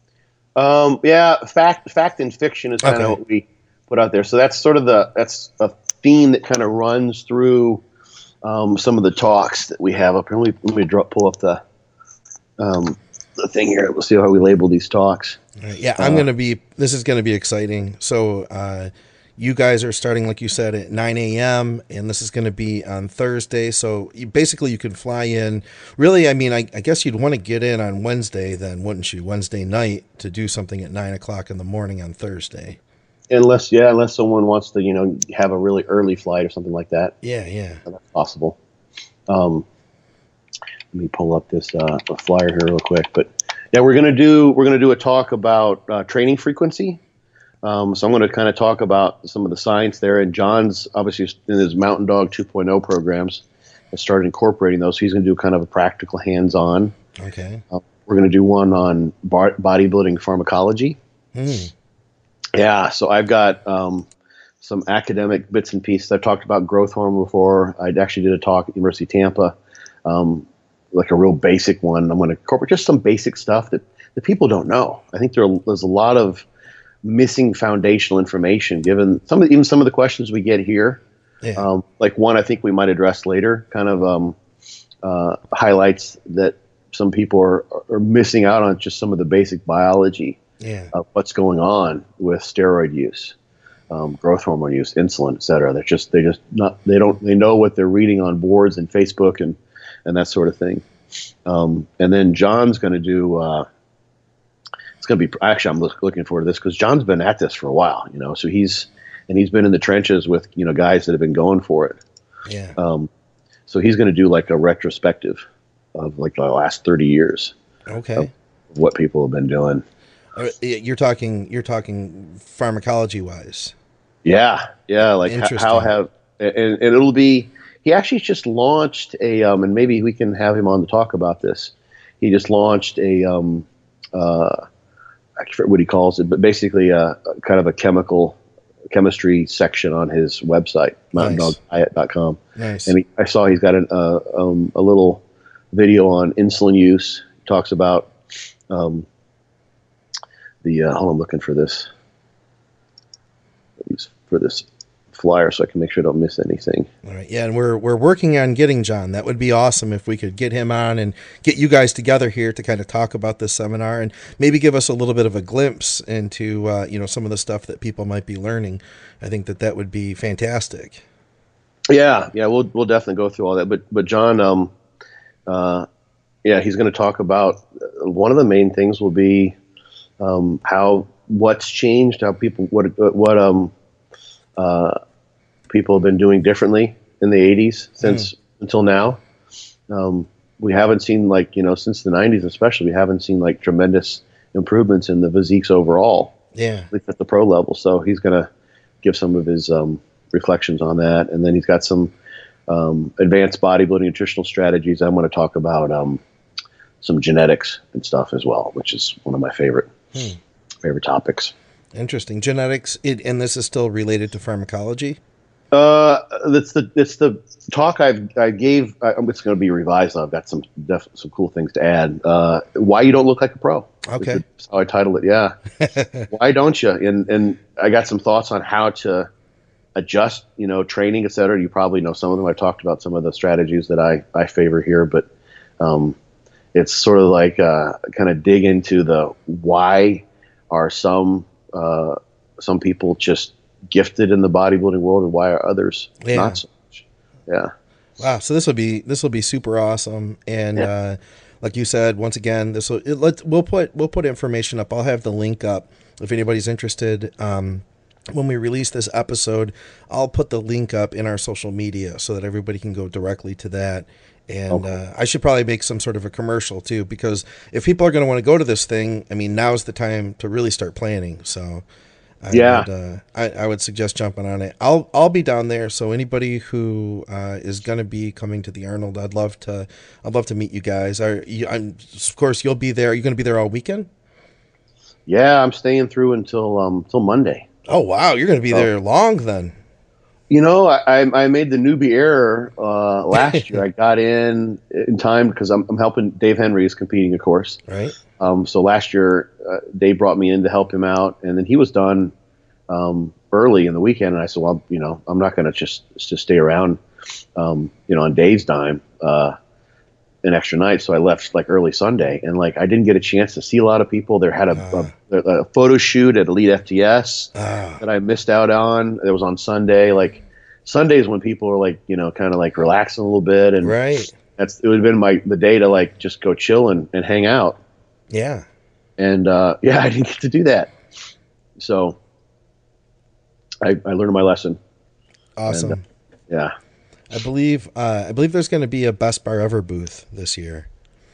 [SPEAKER 4] Fact and fiction is kind of what we put out there. So that's sort of that's a theme that kind of runs through some of the talks that we have up here. Let me pull up the thing here. We'll see how we label these talks. Yeah, this is going to be exciting. So you guys are starting, like you said, at 9 a.m., and this is going to be on Thursday. So you can fly in. Really, I mean, I guess you'd want to get in on Wednesday then, wouldn't you? Wednesday night to do something at 9 o'clock in the morning on Thursday.
[SPEAKER 5] Unless someone wants to, have a really early flight or something like that.
[SPEAKER 4] Yeah.
[SPEAKER 5] That's possible. Let me pull up this flyer here real quick, but yeah, we're gonna do a talk about training frequency. So I'm going to kind of talk about some of the science there. And John's obviously in his Mountain Dog 2.0 programs has started incorporating those. So he's going to do kind of a practical hands-on.
[SPEAKER 4] Okay.
[SPEAKER 5] We're going to do one on bodybuilding pharmacology. Yeah. So I've got some academic bits and pieces. I've talked about growth hormone before. I actually did a talk at University of Tampa. Like a real basic one. I'm going to incorporate just some basic stuff that people don't know. I think there's a lot of missing foundational information given some of the questions we get here. Yeah. Like one I think we might address later kind of highlights that some people are missing out on just some of the basic biology of what's going on with steroid use, growth hormone use, insulin, et cetera. They know what they're reading on boards and Facebook and that sort of thing. And then John's going to do, it's going to be, actually, I'm looking forward to this because John's been at this for a while, so he's been in the trenches with, guys that have been going for it.
[SPEAKER 4] Yeah.
[SPEAKER 5] So he's going to do like a retrospective of like the last 30 years.
[SPEAKER 4] Okay.
[SPEAKER 5] Of what people have been doing.
[SPEAKER 4] You're talking pharmacology wise.
[SPEAKER 5] Yeah. Like how have, and it'll be, he actually just launched and maybe we can have him on to talk about this. He just launched I forget what he calls it, but basically a kind of a chemistry section on his website, mountaindogdiet.com.
[SPEAKER 4] Nice.
[SPEAKER 5] And I saw he's got a little video on insulin use. He talks about hold on, I'm looking for this flyer so I can make sure I don't miss anything.
[SPEAKER 4] All right. Yeah, and we're working on getting John. That would be awesome if we could get him on and get you guys together here to kind of talk about this seminar and maybe give us a little bit of a glimpse into some of the stuff that people might be learning. I think that would be fantastic.
[SPEAKER 5] Yeah, we'll definitely go through all that. But John, he's going to talk about one of the main things will be what's changed, how people what people have been doing differently in the 80s until now. We haven't seen since the 90s especially, we haven't seen like tremendous improvements in the physiques overall.
[SPEAKER 4] Yeah,
[SPEAKER 5] at least at the pro level. So he's going to give some of his reflections on that, and then he's got some advanced bodybuilding nutritional strategies. I'm going to talk about some genetics and stuff as well, which is one of my favorite topics.
[SPEAKER 4] Interesting. Genetics, and this is still related to pharmacology?
[SPEAKER 5] It's the talk I gave. It's going to be revised. I've got some cool things to add. Why you don't look like a pro.
[SPEAKER 4] Okay.
[SPEAKER 5] That's how I titled it. Yeah. Why don't you? And I got some thoughts on how to adjust, training, et cetera. You probably know some of them. I talked about some of the strategies that I favor here, but it's sort of like kind of dig into the why are some people just gifted in the bodybuilding world and why are others not so much. Yeah.
[SPEAKER 4] Wow. So this will be super awesome. And like you said, once again, we'll put information up. I'll have the link up if anybody's interested. When we release this episode, I'll put the link up in our social media so that everybody can go directly to that. And I should probably make some sort of a commercial too, because if people are going to want to go to this thing, I mean, now's the time to really start planning. So I would suggest jumping on it. I'll be down there. So anybody who is going to be coming to the Arnold, I'd love to meet you guys. Of course, you'll be there. Are you going to be there all weekend?
[SPEAKER 5] Yeah, I'm staying through until Monday.
[SPEAKER 4] Oh wow, you're going to be there long then.
[SPEAKER 5] I made the newbie error last year. I got in time because I'm helping Dave Henry is competing, of course.
[SPEAKER 4] Right.
[SPEAKER 5] So last year, Dave brought me in to help him out, and then he was done early in the weekend. And I said, well, I'm not going to just stay around, on Dave's dime an extra night. So I left like early Sunday, and like I didn't get a chance to see a lot of people. There had a photo shoot at Elite FTS that I missed out on. It was on Sunday. Like Sundays when people are like, kind of like relaxing a little bit, and
[SPEAKER 4] right.
[SPEAKER 5] It would have been the day to like just go chill and hang out.
[SPEAKER 4] Yeah.
[SPEAKER 5] And I didn't get to do that. So I learned my lesson.
[SPEAKER 4] Awesome.
[SPEAKER 5] And, yeah.
[SPEAKER 4] I believe there's going to be a Best Bar Ever booth this year.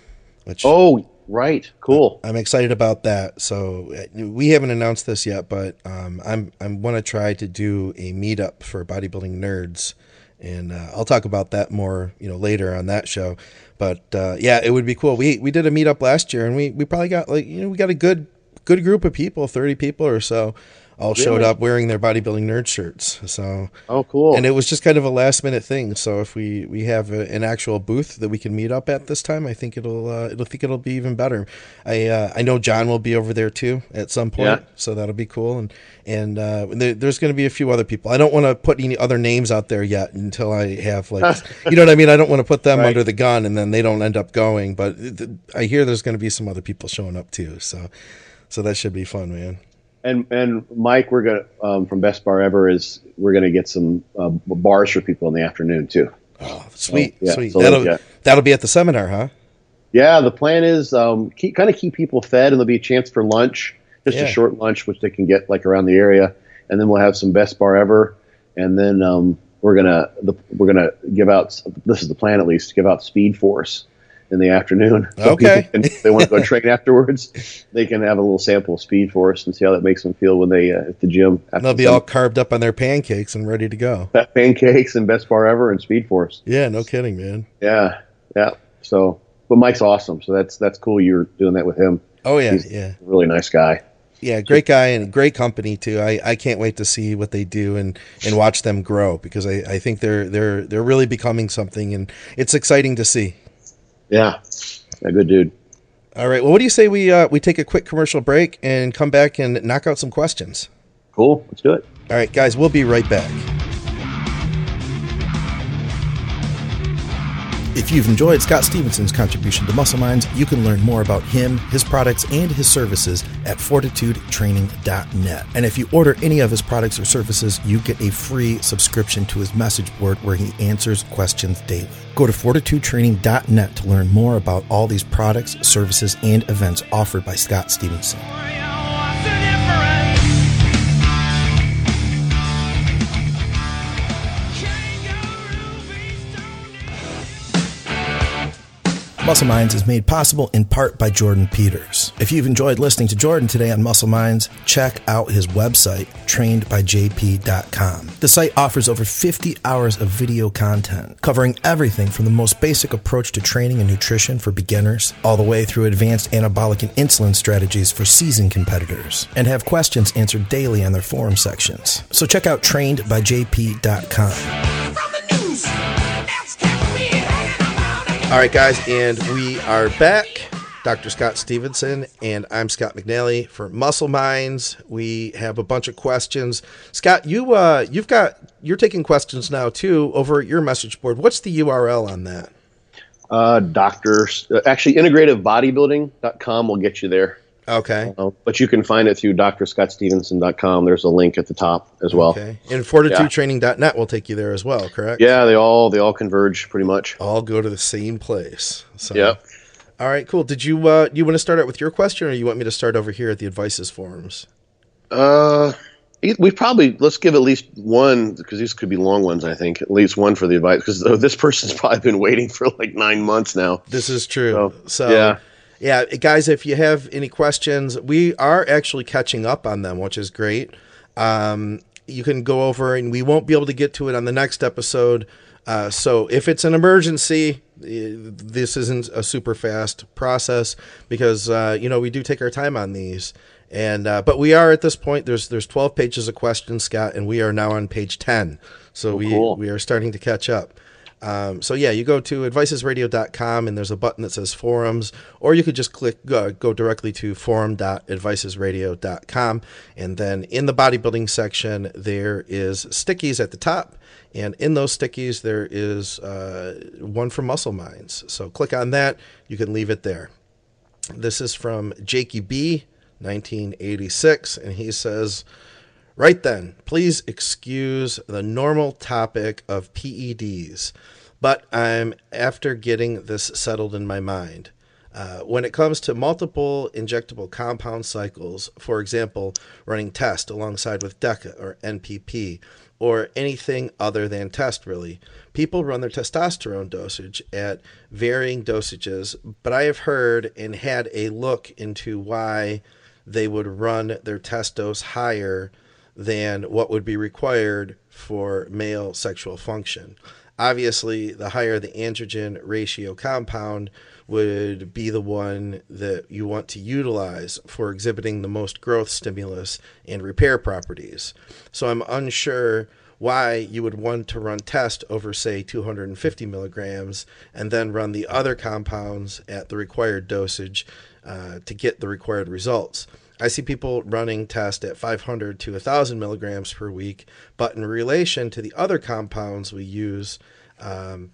[SPEAKER 5] Right. Cool.
[SPEAKER 4] I'm excited about that. So we haven't announced this yet, but I'm want to try to do a meetup for bodybuilding nerds, and I'll talk about that more later on that show. But it would be cool. We did a meetup last year, and we probably got we got a good group of people, 30 people or so, all showed up wearing their bodybuilding nerd shirts. So
[SPEAKER 5] cool.
[SPEAKER 4] And it was just kind of a last minute thing. So if we have an actual booth that we can meet up at this time, I think it'll be even better. I know John will be over there too at some point, so that'll be cool. And there's going to be a few other people. I don't want to put any other names out there yet until I have you know what I mean? I don't want to put them under the gun and then they don't end up going, but I hear there's going to be some other people showing up too. So that should be fun, man.
[SPEAKER 5] And Mike, we're gonna from Best Bar Ever we're gonna get some bars for people in the afternoon too.
[SPEAKER 4] Oh, sweet, sweet.
[SPEAKER 5] So
[SPEAKER 4] that'll be at the seminar, huh?
[SPEAKER 5] Yeah, the plan is keep people fed, and there'll be a chance for lunch, just a short lunch, which they can get like around the area, and then we'll have some Best Bar Ever, and then we're gonna give out. This is the plan, at least, give out Speed Force in the afternoon. So
[SPEAKER 4] okay.
[SPEAKER 5] If they want to go train afterwards, they can have a little sample of Speed Force and see how that makes them feel when they at the gym.
[SPEAKER 4] They'll be all carved up on their pancakes and ready to go.
[SPEAKER 5] Pancakes and Best Bar Ever and Speed Force.
[SPEAKER 4] Yeah, no kidding, man.
[SPEAKER 5] Yeah. So, but Mike's awesome. So that's cool. You're doing that with him.
[SPEAKER 4] Oh yeah,
[SPEAKER 5] He's
[SPEAKER 4] yeah.
[SPEAKER 5] a really nice guy.
[SPEAKER 4] Yeah, great guy and great company too. I can't wait to see what they do and watch them grow, because I think they're really becoming something, and it's exciting to see.
[SPEAKER 5] Yeah, a good dude.
[SPEAKER 4] All right. Well, what do you say we take a quick commercial break and come back and knock out some questions?
[SPEAKER 5] Cool. Let's do it.
[SPEAKER 4] All right, guys. We'll be right back. If you've enjoyed Scott Stevenson's contribution to Muscle Minds, you can learn more about him, his products, and his services at fortitudetraining.net. And if you order any of his products or services, you get a free subscription to his message board where he answers questions daily. Go to fortitudetraining.net to learn more about all these products, services, and events offered by Scott Stevenson. Muscle Minds is made possible in part by Jordan Peters. If you've enjoyed listening to Jordan today on Muscle Minds, check out his website, trainedbyjp.com. The site offers over 50 hours of video content, covering everything from the most basic approach to training and nutrition for beginners, all the way through advanced anabolic and insulin strategies for seasoned competitors, and have questions answered daily on their forum sections. So check out trainedbyjp.com. All right, guys, and we are back. Dr. Scott Stevenson, and I'm Scott McNally for Muscle Minds. We have a bunch of questions. Scott, you're taking questions now too over at your message board. What's the URL on that?
[SPEAKER 5] Integrativebodybuilding.com will get you there.
[SPEAKER 4] Okay.
[SPEAKER 5] But you can find it through drscottstevenson.com. There's a link at the top as well.
[SPEAKER 4] Okay. And fortitudetraining.net will take you there as well, correct?
[SPEAKER 5] Yeah, they all converge pretty much.
[SPEAKER 4] All go to the same place. So.
[SPEAKER 5] Yep.
[SPEAKER 4] All right, cool. Did you want to start out with your question, or you want me to start over here at the Advices forums?
[SPEAKER 5] Let's give at least one, because these could be long ones, I think. At least one for the advice, because this person's probably been waiting for like 9 months now.
[SPEAKER 4] This is true. So yeah, guys, if you have any questions, we are actually catching up on them, which is great. You can go over, and we won't be able to get to it on the next episode. So if it's an emergency, this isn't a super fast process, because we do take our time on these. And but we are at this point. There's 12 pages of questions, Scott, and we are now on page 10. So we are starting to catch up. So yeah, you go to advicesradio.com, and there's a button that says forums, or you could just go directly to forum.advicesradio.com, and then in the bodybuilding section there is stickies at the top, and in those stickies there is one for Muscle Minds. So click on that. You can leave it there. This is from Jakey B, 1986, and he says, "Right then, please excuse the normal topic of PEDs, but I'm after getting this settled in my mind. When it comes to multiple injectable compound cycles, for example, running test alongside with DECA or NPP, or anything other than test really, people run their testosterone dosage at varying dosages, but I have heard and had a look into why they would run their test dose higher than what would be required for male sexual function. Obviously, the higher the androgen ratio compound would be the one that you want to utilize for exhibiting the most growth stimulus and repair properties. So I'm unsure why you would want to run test over, say, 250 milligrams and then run the other compounds at the required dosage to get the required results. I see people running test at 500 to 1,000 milligrams per week, but in relation to the other compounds we use it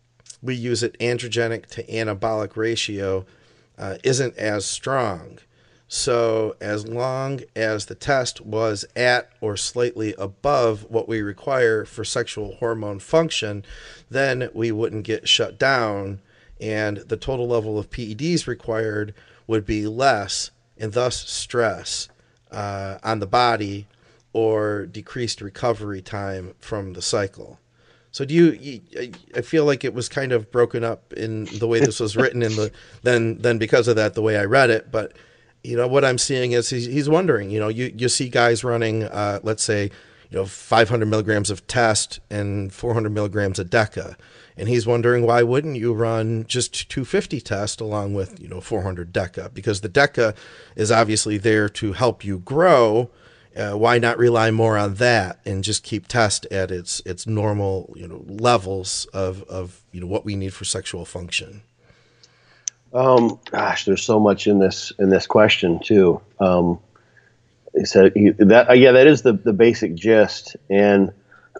[SPEAKER 4] androgenic to anabolic ratio isn't as strong. So as long as the test was at or slightly above what we require for sexual hormone function, then we wouldn't get shut down, and the total level of PEDs required would be less, and thus stress on the body or decreased recovery time from the cycle. So I feel like it was kind of broken up in the way this was written then because of that, the way I read it. But, what I'm seeing is he's wondering, you see guys running, let's say, 500 milligrams of test and 400 milligrams of DECA. And he's wondering, why wouldn't you run just 250 test along with, 400 DECA? Because the DECA is obviously there to help you grow. Why not rely more on that and just keep test at its normal, levels of what we need for sexual function?
[SPEAKER 5] Gosh, there's so much in this question too. So that is the basic gist. And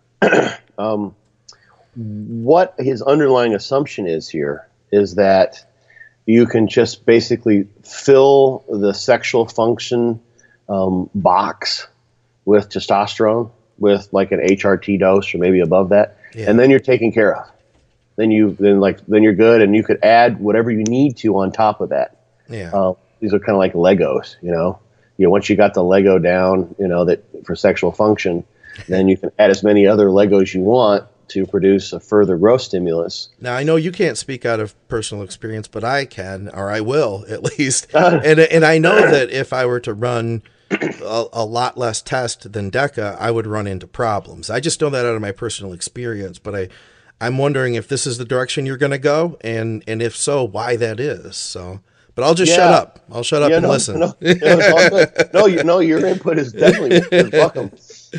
[SPEAKER 5] what his underlying assumption is here is that you can just basically fill the sexual function box with testosterone with like an HRT dose or maybe above that, and then you're taken care of. Then you're good, and you could add whatever you need to on top of that. Yeah, these are kind of like Legos, once you got the Lego down, that for sexual function, then you can add as many other Legos you want to produce a further growth stimulus.
[SPEAKER 4] Now, I know you can't speak out of personal experience, but I can, or I will at least. And I know that if I were to run a lot less test than DECA, I would run into problems. I just know that out of my personal experience, but I'm wondering if this is the direction you're going to go, and if so, why that is. So, but I'll just shut up. I'll shut up and listen.
[SPEAKER 5] No, your input is definitely welcome.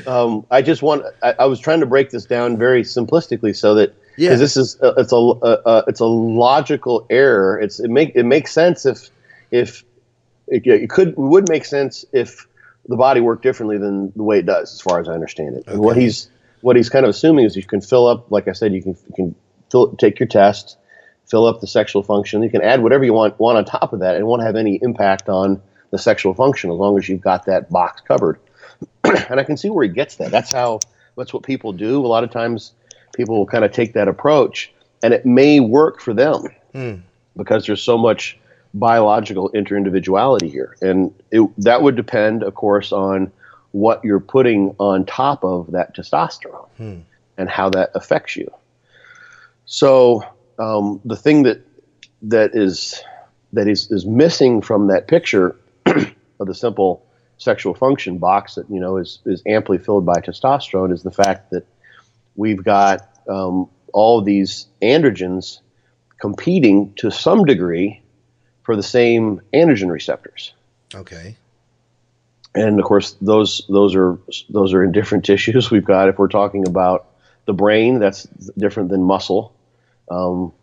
[SPEAKER 5] I was trying to break this down very simplistically so that because this is it's a logical error. It makes sense if it would make sense if the body worked differently than the way it does, as far as I understand it. Okay. And what he's kind of assuming is you can fill up, like I said, you can take your test, fill up the sexual function. You can add whatever you want on top of that, and it won't have any impact on the sexual function as long as you've got that box covered. And I can see where he gets that. That's what people do. A lot of times people will kind of take that approach, and it may work for them because there's so much biological interindividuality here. And that would depend, of course, on what you're putting on top of that testosterone and how that affects you. So the thing that is missing from that picture of the simple sexual function box that is amply filled by testosterone is the fact that we've got all of these androgens competing to some degree for the same androgen receptors.
[SPEAKER 4] Okay.
[SPEAKER 5] And of course, those are in different tissues. We've got, if we're talking about the brain, that's different than muscle. The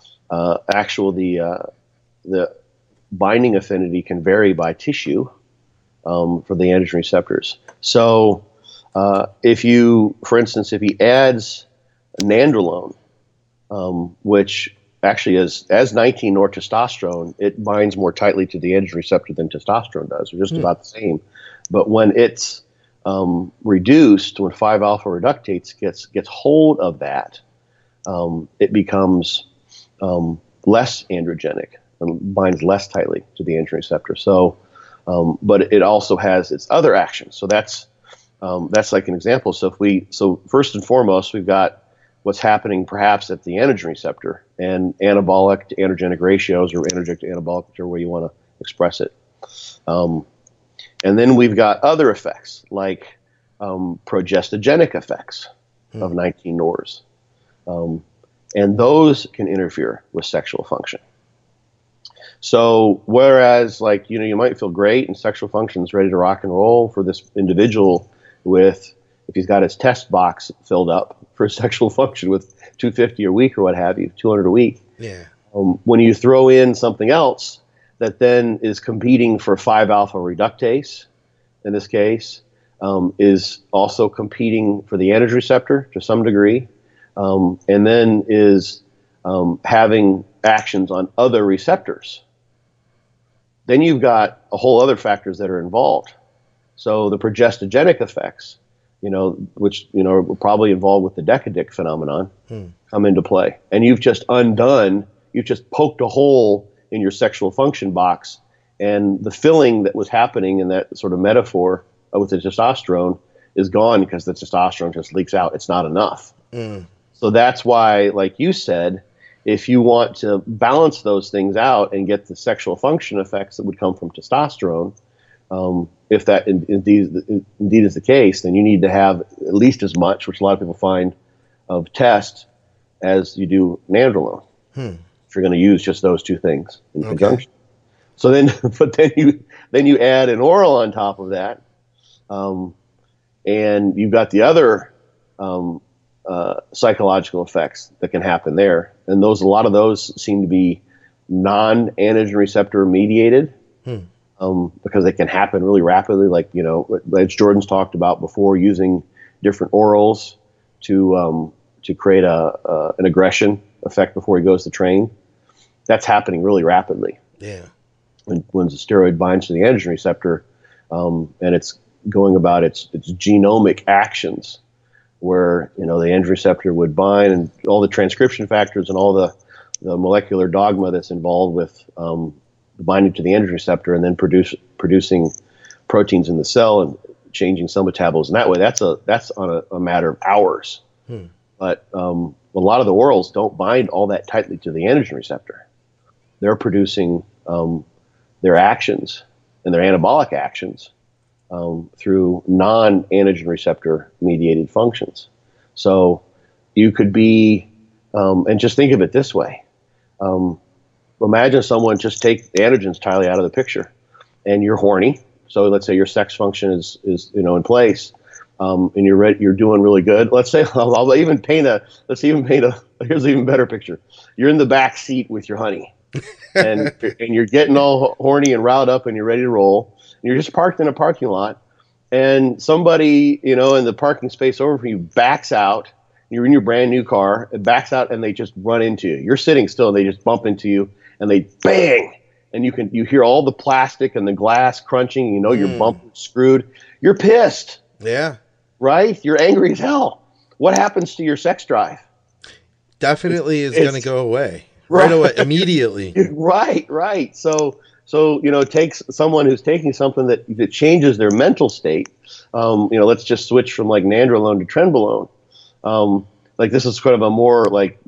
[SPEAKER 5] binding affinity can vary by tissue for the androgen receptors. So, if he adds nandrolone, which actually is as 19-nortestosterone, it binds more tightly to the androgen receptor than testosterone does. They're just about the same. But when it's reduced, when 5-alpha reductase gets hold of that, it becomes less androgenic and binds less tightly to the androgen receptor. So, but it also has its other actions. So that's like an example. So first and foremost, we've got what's happening perhaps at the androgen receptor and anabolic to androgenic ratios, or androgenic to anabolic, whichever way you want to express it. And then we've got other effects like progestogenic effects of 19-nors. And those can interfere with sexual function. So whereas you might feel great and sexual function is ready to rock and roll for this individual if he's got his test box filled up for sexual function with 250 a week or what have you, 200 a week.
[SPEAKER 4] Yeah.
[SPEAKER 5] When you throw in something else that then is competing for 5-alpha reductase, in this case, is also competing for the androgen receptor to some degree, and then is having actions on other receptors, then you've got a whole other factors that are involved. So the progestogenic effects, which are probably involved with the decadic phenomenon, come into play. And you've just poked a hole in your sexual function box, and the filling that was happening in that sort of metaphor with the testosterone is gone because the testosterone just leaks out. It's not enough. So that's why, like you said, if you want to balance those things out and get the sexual function effects that would come from testosterone, if that indeed is the case, then you need to have at least as much, which a lot of people find, of test as you do nandrolone. If you're going to use just those two things in conjunction. So then, but then you add an oral on top of that, and you've got the other psychological effects that can happen there, and a lot of those seem to be non-androgen receptor mediated, because they can happen really rapidly. Like, as Jordan's talked about before, using different orals to create an aggression effect before he goes to train. That's happening really rapidly.
[SPEAKER 4] Yeah.
[SPEAKER 5] When the steroid binds to the androgen receptor, and it's going about its genomic actions, where the androgen receptor would bind, and all the transcription factors and all the molecular dogma that's involved with binding to the androgen receptor, and then producing proteins in the cell and changing cell metabolism that way. That's on a matter of hours. But a lot of the orals don't bind all that tightly to the androgen receptor. They're producing their actions and their anabolic actions through non-androgen receptor mediated functions. So you could be, and just think of it this way. Imagine someone just take the androgens entirely out of the picture, and you're horny. So let's say your sex function is in place, and you're doing really good. Let's say I'll even paint here's an even better picture. You're in the back seat with your honey. and you're getting all horny and riled up, and you're ready to roll. And you're just parked in a parking lot, and somebody in the parking space over from you backs out. You're in your brand new car, it backs out, and they just run into you. You're sitting still, and they just bump into you, and they bang, and you hear all the plastic and the glass crunching. Your bump is screwed. You're pissed.
[SPEAKER 4] Yeah.
[SPEAKER 5] Right? You're angry as hell. What happens to your sex drive?
[SPEAKER 4] Definitely is going to go away. Right away, immediately.
[SPEAKER 5] Right. So it takes someone who's taking something that changes their mental state. Let's just switch from like nandrolone to trenbolone. Like this is kind of a more like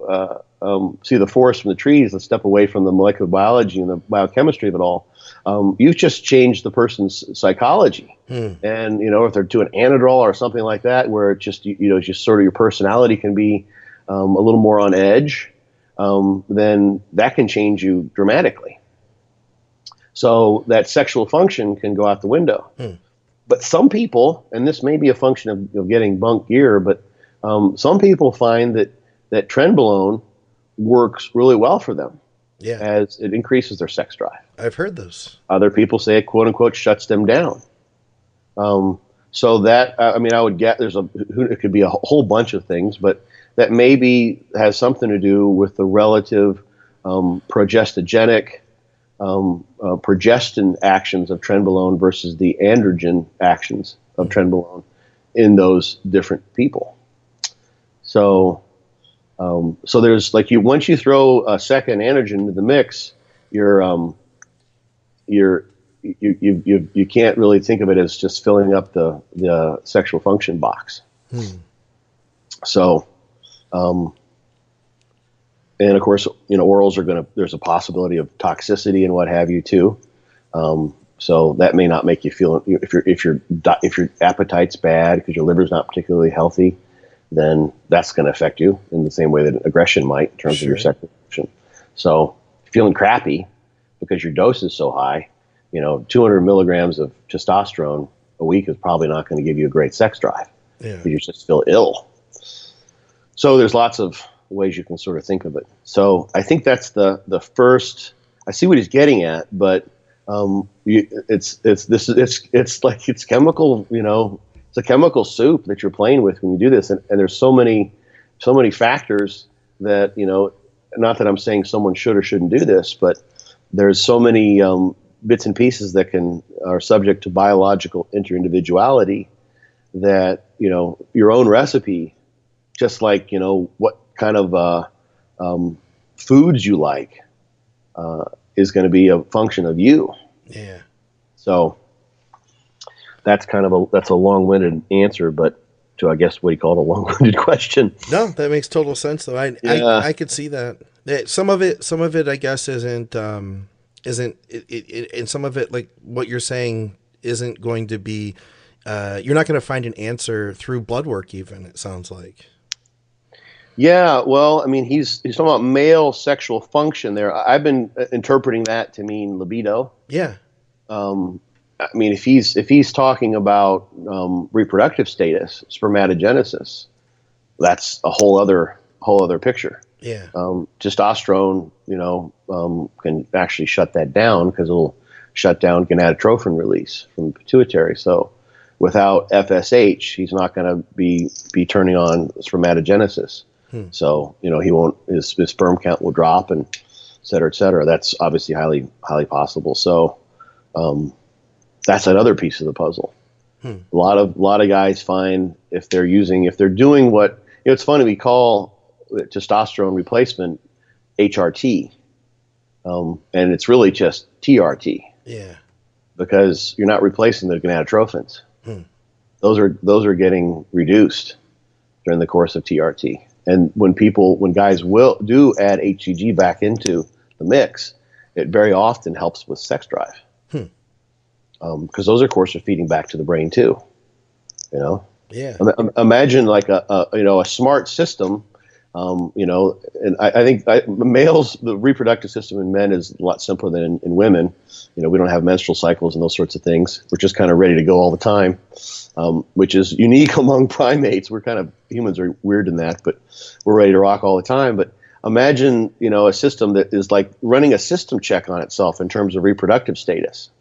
[SPEAKER 5] see the forest from the trees. Let's step away from the molecular biology and the biochemistry of it all. You've just changed the person's psychology, and if they're doing Anadrol or something like that, where it just just sort of your personality can be a little more on edge. Then that can change you dramatically. So that sexual function can go out the window. But some people, and this may be a function of getting bunk gear, but some people find that trenbolone works really well for them, as it increases their sex drive.
[SPEAKER 4] I've heard those.
[SPEAKER 5] Other people say it, quote unquote, shuts them down. So that, I would get it could be a whole bunch of things, but that maybe has something to do with the relative progestogenic, progestin actions of trenbolone versus the androgen actions of trenbolone in those different people. So there's once you throw a second androgen into the mix, you can't really think of it as just filling up the sexual function box. So. And of course, orals there's a possibility of toxicity and what have you too. So that may not make you feel, if your appetite's bad because your liver's not particularly healthy, then that's going to affect you in the same way that aggression might in terms of your sex function. So if you're feeling crappy because your dose is so high, 200 milligrams of testosterone a week is probably not going to give you a great sex drive. Yeah. You just feel ill. So there's lots of ways you can sort of think of it. So I think that's the first. I see what he's getting at, but it's like chemical. It's a chemical soup that you're playing with when you do this, and there's so many factors that Not that I'm saying someone should or shouldn't do this, but there's so many bits and pieces that are subject to biological interindividuality that your own recipe. Just like, what kind of foods you like is going to be a function of you. Yeah. So that's a long-winded answer, but I guess what he called a long-winded question.
[SPEAKER 4] No, that makes total sense though. I could see that. Some of it, I guess, isn't, and some of it, like what you're saying, isn't going to be. You're not going to find an answer through blood work, even. It sounds like.
[SPEAKER 5] Yeah, well, I mean, he's talking about male sexual function there. I've been interpreting that to mean libido.
[SPEAKER 4] Yeah.
[SPEAKER 5] I mean, if he's talking about reproductive status, spermatogenesis, that's a whole other picture.
[SPEAKER 4] Yeah.
[SPEAKER 5] Testosterone, can actually shut that down because it'll shut down gonadotrophin release from the pituitary. So without FSH, he's not going to be turning on spermatogenesis. So, he won't, his sperm count will drop, and et cetera, et cetera. That's obviously highly, highly possible. So, that's another piece of the puzzle. A lot of guys find if they're doing what, it's funny, we call testosterone replacement HRT. And it's really just TRT.
[SPEAKER 4] Yeah.
[SPEAKER 5] Because you're not replacing the gonadotrophins. Those are getting reduced during the course of TRT. And when guys do add HCG back into the mix, it very often helps with sex drive. Because those, of course, are feeding back to the brain too.
[SPEAKER 4] Yeah.
[SPEAKER 5] Imagine like a smart system. And I think males, the reproductive system in men is a lot simpler than in women. We don't have menstrual cycles and those sorts of things. We're just kind of ready to go all the time, which is unique among primates. Humans are weird in that, but we're ready to rock all the time. But imagine, a system that is like running a system check on itself in terms of reproductive status.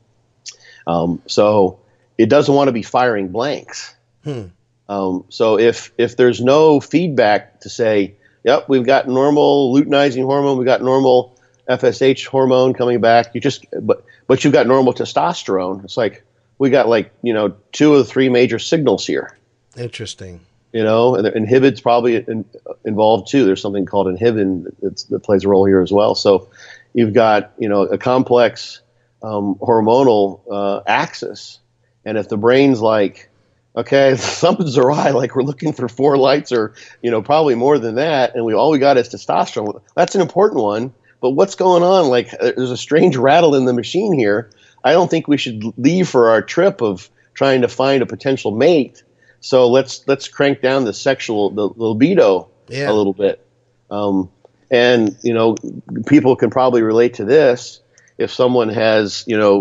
[SPEAKER 5] So it doesn't want to be firing blanks. So if there's no feedback to say, yep, we've got normal luteinizing hormone, we've got normal FSH hormone coming back, but you've got normal testosterone. It's like we got 2 of the 3 major signals here.
[SPEAKER 4] Interesting.
[SPEAKER 5] And the inhibin's probably involved too. There's something called inhibin that plays a role here as well. So you've got a complex hormonal axis, and if the brain's like, okay, something's awry, like we're looking for 4 lights or, probably more than that, and all we got is testosterone. That's an important one, but what's going on? Like, there's a strange rattle in the machine here. I don't think we should leave for our trip of trying to find a potential mate. So let's crank down the libido a little bit. And, people can probably relate to this. If someone has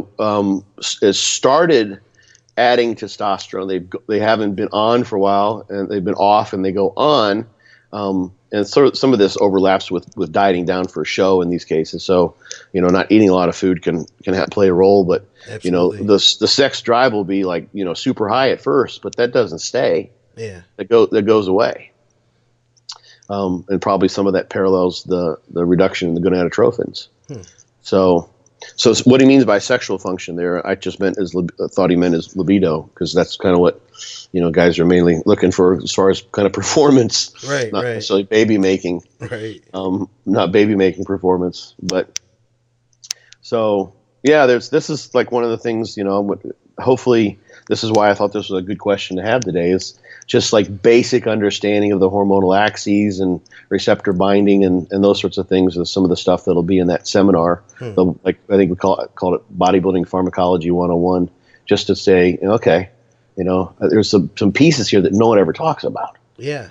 [SPEAKER 5] started adding testosterone, they haven't been on for a while, and they've been off, and they go on, and sort of some of this overlaps with dieting down for a show in these cases. So, not eating a lot of food can play a role, but
[SPEAKER 4] absolutely.
[SPEAKER 5] the sex drive will be like super high at first, but that doesn't stay.
[SPEAKER 4] Yeah,
[SPEAKER 5] that goes away, and probably some of that parallels the reduction in the gonadotrophins. So what he means by sexual function there, I just thought he meant is libido, because that's kind of what guys are mainly looking for as far as kind of performance,
[SPEAKER 4] right?
[SPEAKER 5] Not necessarily baby making,
[SPEAKER 4] right?
[SPEAKER 5] Not baby making performance, but so yeah, this is like one of the things, hopefully this is why I thought this was a good question to have today, is just like basic understanding of the hormonal axes and receptor binding and those sorts of things is some of the stuff that'll be in that seminar. Like I think we call it Bodybuilding Pharmacology 101, just to say, okay, there's some pieces here that no one ever talks about.
[SPEAKER 4] Yeah.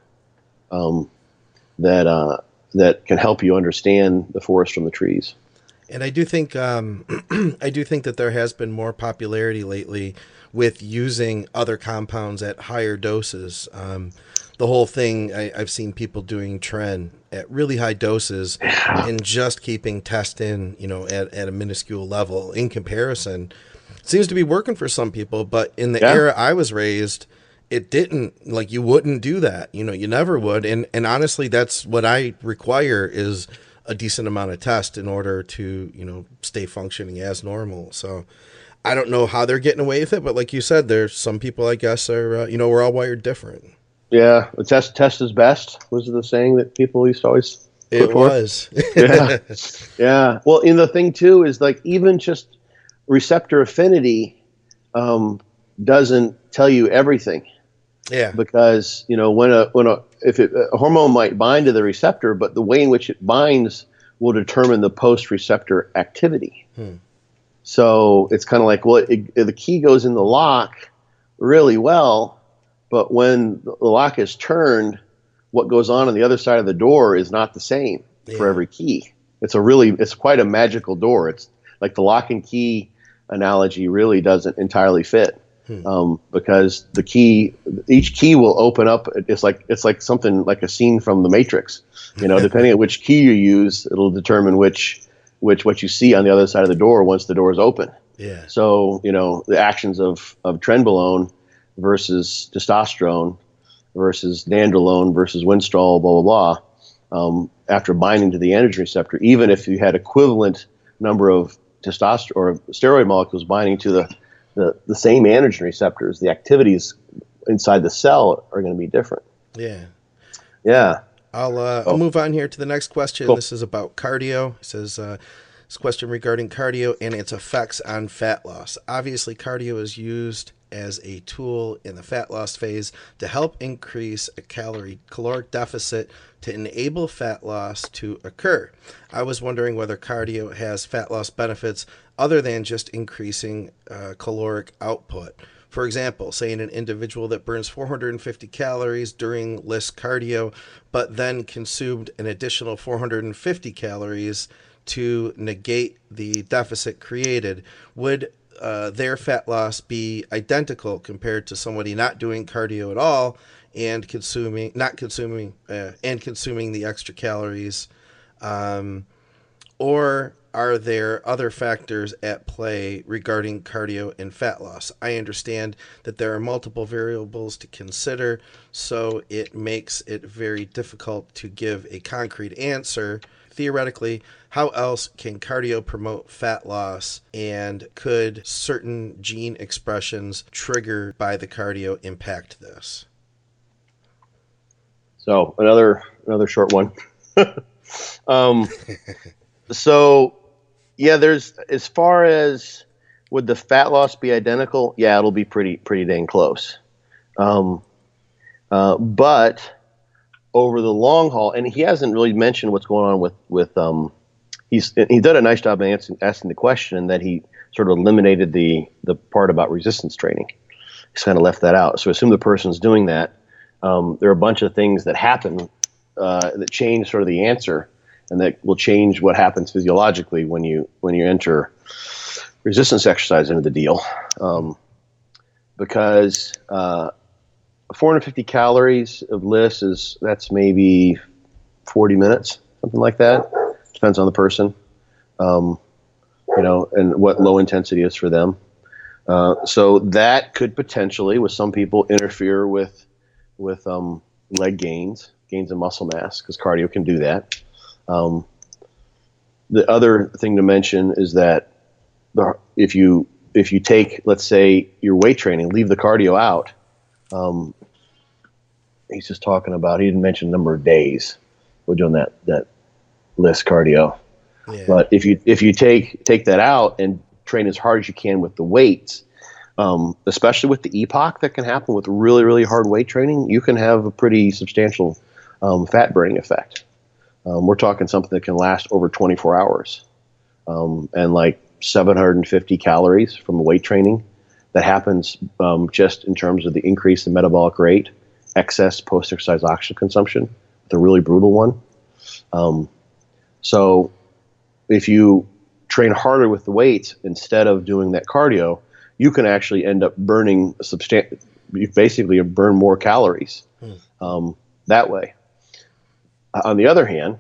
[SPEAKER 5] That can help you understand the forest from the trees.
[SPEAKER 4] And I do think that there has been more popularity lately with using other compounds at higher doses. The whole thing, I've seen people doing tren at really high doses and just keeping test in, at a minuscule level in comparison. It seems to be working for some people, but in the era I was raised, it didn't. Like, you wouldn't do that. You never would. And honestly, that's what I require is a decent amount of test in order to, stay functioning as normal. So I don't know how they're getting away with it, but like you said, there's some people, I guess, are, we're all wired different.
[SPEAKER 5] Yeah. The test is best was the saying that people used to always
[SPEAKER 4] It was.
[SPEAKER 5] Yeah. Yeah. Well, and the thing too is like even just receptor affinity doesn't tell you everything.
[SPEAKER 4] Yeah.
[SPEAKER 5] Because when a hormone might bind to the receptor, but the way in which it binds will determine the post-receptor activity. So it's kind of like, well, the key goes in the lock really well, but when the lock is turned, what goes on the other side of the door is not the same for every key. It's quite a magical door. It's like the lock and key analogy really doesn't entirely fit. Because each key will open up. It's like something like a scene from The Matrix. Depending on which key you use, it'll determine what you see on the other side of the door once the door is open.
[SPEAKER 4] Yeah.
[SPEAKER 5] So the actions of trenbolone versus testosterone versus nandrolone versus Winstrol, blah blah blah. After binding to the androgen receptor, even if you had equivalent number of testosterone or steroid molecules binding to the same androgen receptors, the activities inside the cell are going to be different. Yeah.
[SPEAKER 4] I'll move on here to the next question.
[SPEAKER 5] Cool.
[SPEAKER 4] This is about cardio. It says, this question regarding cardio and its effects on fat loss. Obviously, cardio is used as a tool in the fat loss phase to help increase a caloric deficit to enable fat loss to occur. I was wondering whether cardio has fat loss benefits other than just increasing caloric output. For example, say in an individual that burns 450 calories during LISS cardio, but then consumed an additional 450 calories to negate the deficit created, would their fat loss be identical compared to somebody not doing cardio at all and consuming the extra calories, or are there other factors at play regarding cardio and fat loss? I understand that there are multiple variables to consider, so it makes it very difficult to give a concrete answer. Theoretically, how else can cardio promote fat loss, and could certain gene expressions triggered by the cardio impact this?
[SPEAKER 5] So another short one. So yeah, there's, as far as would the fat loss be identical? Yeah, it'll be pretty dang close. But over the long haul, and he hasn't really mentioned what's going on with he did a nice job asking the question, and that he sort of eliminated the part about resistance training. He's kind of left that out. So assume the person's doing that. There are a bunch of things that happen that change sort of the answer, and that will change what happens physiologically when you enter resistance exercise into the deal. Because 450 calories of LISS that's maybe 40 minutes, something like that. Depends on the person, and what low intensity is for them. So that could potentially, with some people, interfere with leg gains of muscle mass, because cardio can do that. The other thing to mention is that if you take, let's say, your weight training, leave the cardio out. He's just talking about, he didn't mention the number of days we're doing that LISS cardio. Yeah. But if you take that out and train as hard as you can with the weights, especially with the EPOC that can happen with really, really hard weight training, you can have a pretty substantial fat burning effect. We're talking something that can last over 24 hours, and like 750 calories from weight training. That happens just in terms of the increase in metabolic rate, excess post-exercise oxygen consumption, the really brutal one. So if you train harder with the weights instead of doing that cardio, you can actually end up burning you basically burn more calories that way. On the other hand,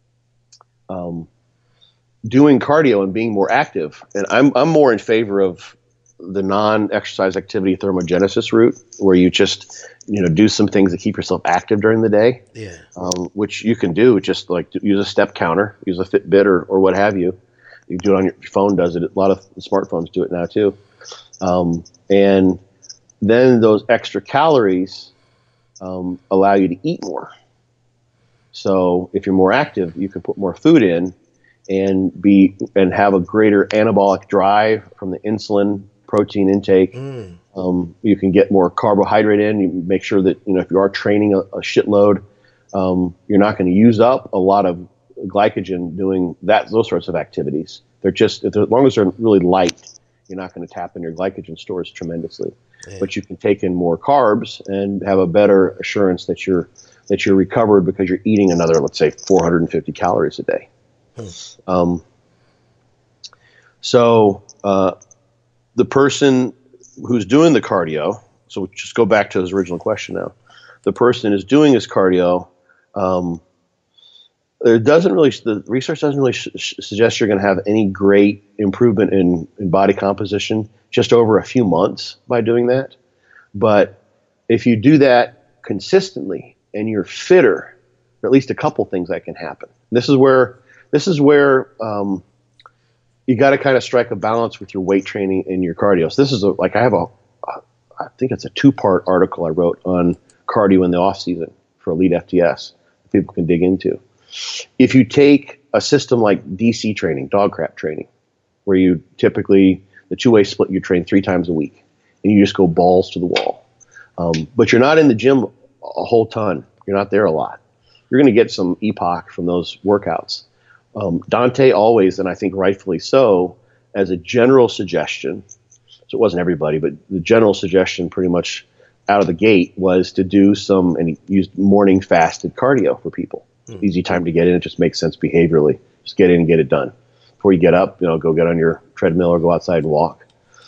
[SPEAKER 5] doing cardio and being more active, and I'm more in favor of the non-exercise activity thermogenesis route, where you just do some things to keep yourself active during the day. Yeah. Which you can do, just like use a step counter, use a Fitbit or what have you. You can do it on your phone. Does it? A lot of smartphones do it now too. And then those extra calories allow you to eat more. So if you're more active, you can put more food in and have a greater anabolic drive from the insulin protein intake. You can get more carbohydrate in. You make sure that, if you are training a shitload, you're not going to use up a lot of glycogen doing those sorts of activities. As long as they're really light, you're not going to tap in your glycogen stores tremendously. Yeah. But you can take in more carbs and have a better assurance that you're recovered because you're eating another, let's say, 450 calories a day. So the person who's doing the cardio, so just go back to his original question now. The person is doing his cardio. The research doesn't really suggest you're going to have any great improvement in body composition just over a few months by doing that. But if you do that consistently and you're fitter, there are at least a couple things that can happen. This is where you got to kind of strike a balance with your weight training and your cardio. So this is I think it's a 2-part article I wrote on cardio in the off season for Elite FTS that people can dig into. If you take a system like DC training, dog crap training, where you typically, the 2-way split, you train 3 times a week and you just go balls to the wall. But you're not in the gym a whole ton. You're not there a lot. You're going to get some epoch from those workouts. Dante always, and I think rightfully so, as a general suggestion, so it wasn't everybody, but the general suggestion pretty much out of the gate was to do and he used morning fasted cardio for people. Easy time to get in. It just makes sense behaviorally. Just get in and get it done. Before you get up, go get on your treadmill or go outside and walk.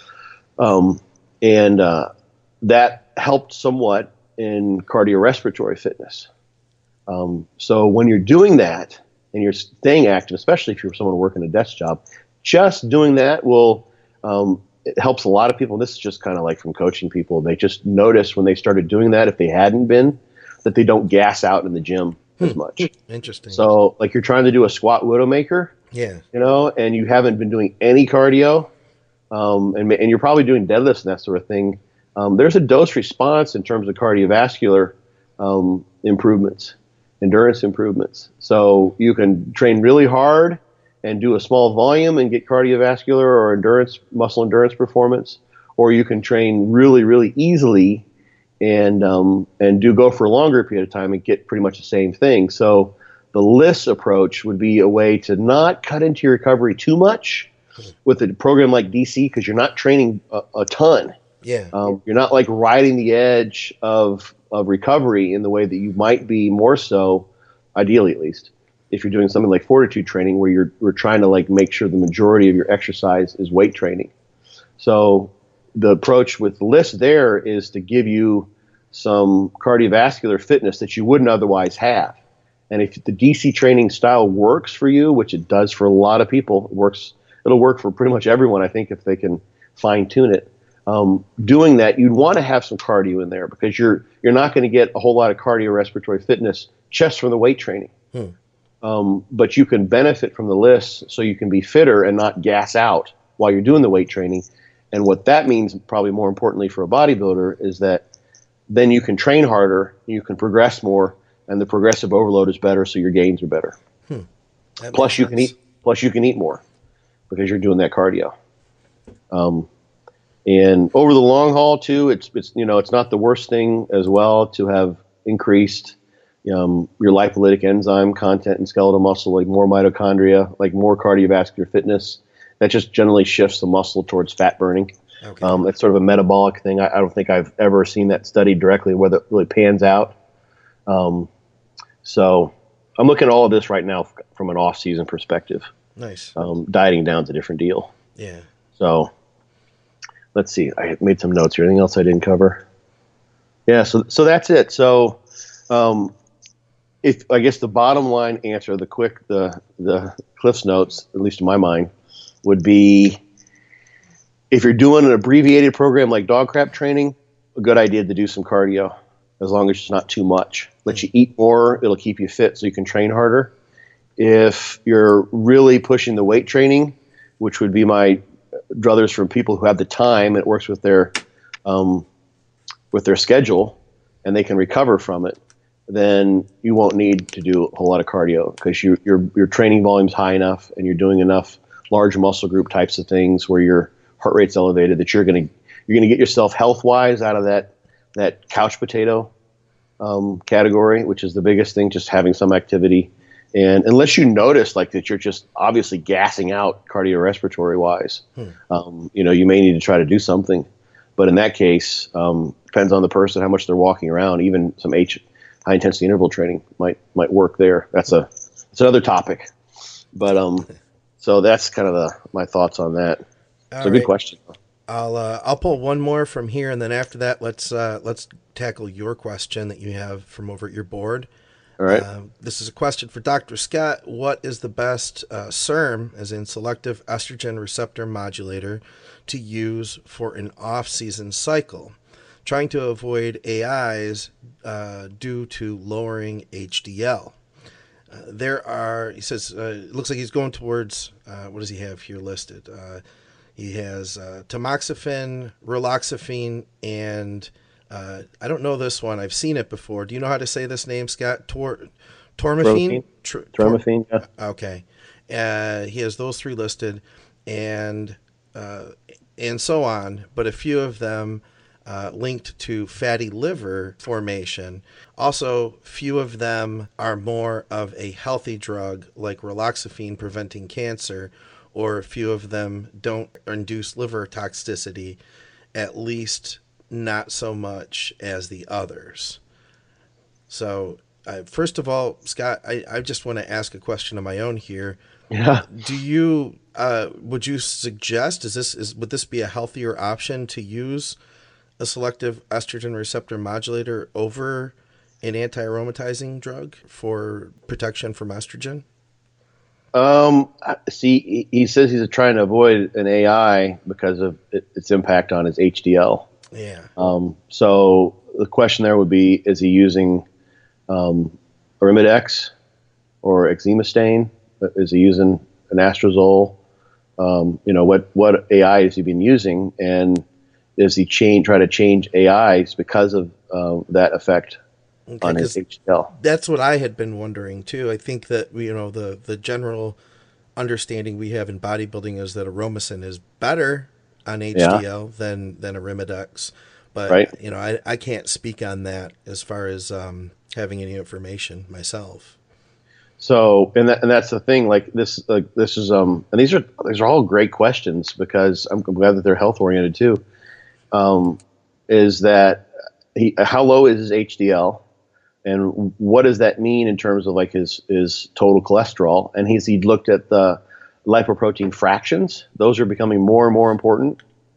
[SPEAKER 5] That helped somewhat in cardiorespiratory fitness. So when you're doing that and you're staying active, especially if you're someone working a desk job, just doing that it helps a lot of people. And this is just kind of like from coaching people. They just notice when they started doing that, if they hadn't been, that they don't gas out in the gym as much.
[SPEAKER 4] Interesting.
[SPEAKER 5] So like you're trying to do a squat Widowmaker, and you haven't been doing any cardio, and you're probably doing deadlifts and that sort of thing. There's a dose response in terms of cardiovascular improvements, endurance improvements. So you can train really hard and do a small volume and get cardiovascular or muscle endurance performance, or you can train really, really easily and go for a longer period of time and get pretty much the same thing. So the LISS approach would be a way to not cut into your recovery too much with a program like DC, because you're not training a ton. Yeah. You're not like riding the edge of recovery in the way that you might be more so, ideally at least, if you're doing something like fortitude training where we're trying to like make sure the majority of your exercise is weight training. So the approach with LISS there is to give you some cardiovascular fitness that you wouldn't otherwise have. And if the DC training style works for you, which it does for a lot of people, it'll work for pretty much everyone, I think, if they can fine tune it. Doing that, you'd want to have some cardio in there because you're not going to get a whole lot of cardiorespiratory fitness just from the weight training. But you can benefit from the LISS so you can be fitter and not gas out while you're doing the weight training. And what that means, probably more importantly for a bodybuilder, is that then you can train harder, you can progress more, and the progressive overload is better, so your gains are better. Plus you can eat more because you're doing that cardio. And over the long haul too, it's not the worst thing as well to have increased your lipolytic enzyme content in skeletal muscle, like more mitochondria, like more cardiovascular fitness. That just generally shifts the muscle towards fat burning. Okay. That's sort of a metabolic thing. I don't think I've ever seen that studied directly, whether it really pans out. So I'm looking at all of this right now from an off-season perspective.
[SPEAKER 4] Nice.
[SPEAKER 5] Dieting down's a different deal.
[SPEAKER 4] Yeah.
[SPEAKER 5] So let's see. I made some notes here. Anything else I didn't cover? Yeah. So that's it. So if I guess the bottom line answer, the Cliff's notes, at least in my mind, would be if you're doing an abbreviated program like dog crap training, a good idea to do some cardio, as long as it's not too much. Let you eat more, it'll keep you fit so you can train harder. If you're really pushing the weight training, which would be my druthers from people who have the time, it works with their schedule, and they can recover from it, then you won't need to do a whole lot of cardio because your training volume's high enough and you're doing enough large muscle group types of things where your heart rate's elevated, that you're going to get yourself health wise out of that couch potato category, which is the biggest thing, just having some activity. And unless you notice like that you're just obviously gassing out cardiorespiratory wise, you may need to try to do something. But in that case, depends on the person, how much they're walking around. Even some high intensity interval training might work there. That's another topic. But so that's kind of my thoughts on that. It's a good question.
[SPEAKER 4] I'll pull one more from here, and then after that, let's tackle your question that you have from over at your board.
[SPEAKER 5] All right.
[SPEAKER 4] This is a question for Dr. Scott. What is the best SERM, as in selective estrogen receptor modulator, to use for an off-season cycle? Trying to avoid AIs due to lowering HDL. He says, it looks like he's going towards, what does he have here listed? He has tamoxifen, raloxifene, and I don't know this one. I've seen it before. Do you know how to say this name, Scott? Tormorphine?
[SPEAKER 5] Tormorphine, yeah.
[SPEAKER 4] Okay. He has those three listed, and so on, but a few of them linked to fatty liver formation. Also, few of them are more of a healthy drug like raloxifene preventing cancer, or a few of them don't induce liver toxicity, at least not so much as the others. So, first of all, Scott, I just want to ask a question of my own here.
[SPEAKER 5] Yeah.
[SPEAKER 4] Do you would you suggest would this be a healthier option to use a selective estrogen receptor modulator over an anti-aromatizing drug for protection from estrogen?
[SPEAKER 5] See, he says he's trying to avoid an AI because of its impact on his HDL.
[SPEAKER 4] Yeah.
[SPEAKER 5] So the question there would be, is he using Arimidex or Exemestane? Is he using an Anastrozole? What AI has he been using? And does he try to change AIs because of that effect on his HDL?
[SPEAKER 4] That's what I had been wondering too. I think that the general understanding we have in bodybuilding is that Aromasin is better on HDL than Arimidex, but
[SPEAKER 5] right.
[SPEAKER 4] I can't speak on that as far as having any information myself.
[SPEAKER 5] So, and that's the thing. Like this is and these are all great questions, because I'm glad that they're health oriented too. Is that how low is his HDL, and what does that mean in terms of like his total cholesterol? And he looked at the lipoprotein fractions; those are becoming more and more important.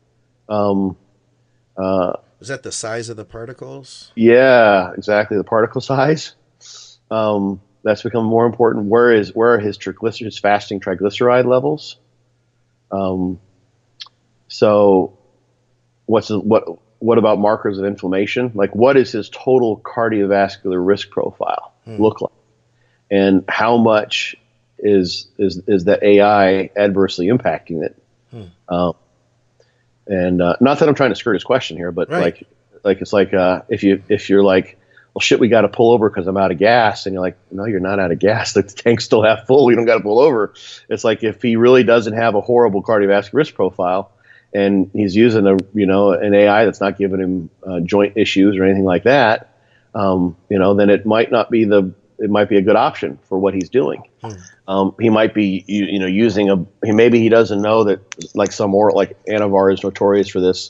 [SPEAKER 4] Is that the size of the particles?
[SPEAKER 5] Yeah, exactly. The particle size. That's become more important. Where are his triglycerides, fasting triglyceride levels? So what about markers of inflammation? Like, what is his total cardiovascular risk profile look like? And how much is that AI adversely impacting it? And not that I'm trying to skirt his question here, but
[SPEAKER 4] right.
[SPEAKER 5] like it's like if you're like, well, shit, we got to pull over because I'm out of gas. And you're like, no, you're not out of gas. The tank's still half full. We don't got to pull over. It's like if he really doesn't have a horrible cardiovascular risk profile and he's using an AI that's not giving him joint issues or anything like that, then it might be a good option for what he's doing. He might be, using maybe he doesn't know that like some oral, like Anavar is notorious for this,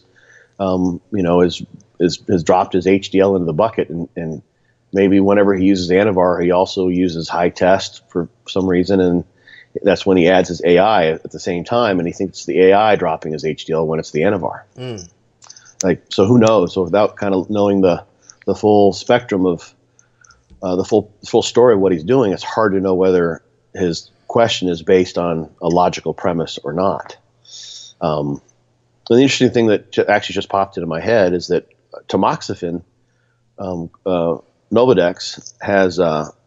[SPEAKER 5] has dropped his HDL into the bucket, and maybe whenever he uses Anavar, he also uses high test for some reason, and that's when he adds his AI at the same time, and he thinks it's the AI dropping his HDL when it's the Anavar. So who knows? So without kind of knowing the full spectrum of the full story of what he's doing, it's hard to know whether his question is based on a logical premise or not. The interesting thing that actually just popped into my head is that tamoxifen, Novodex, has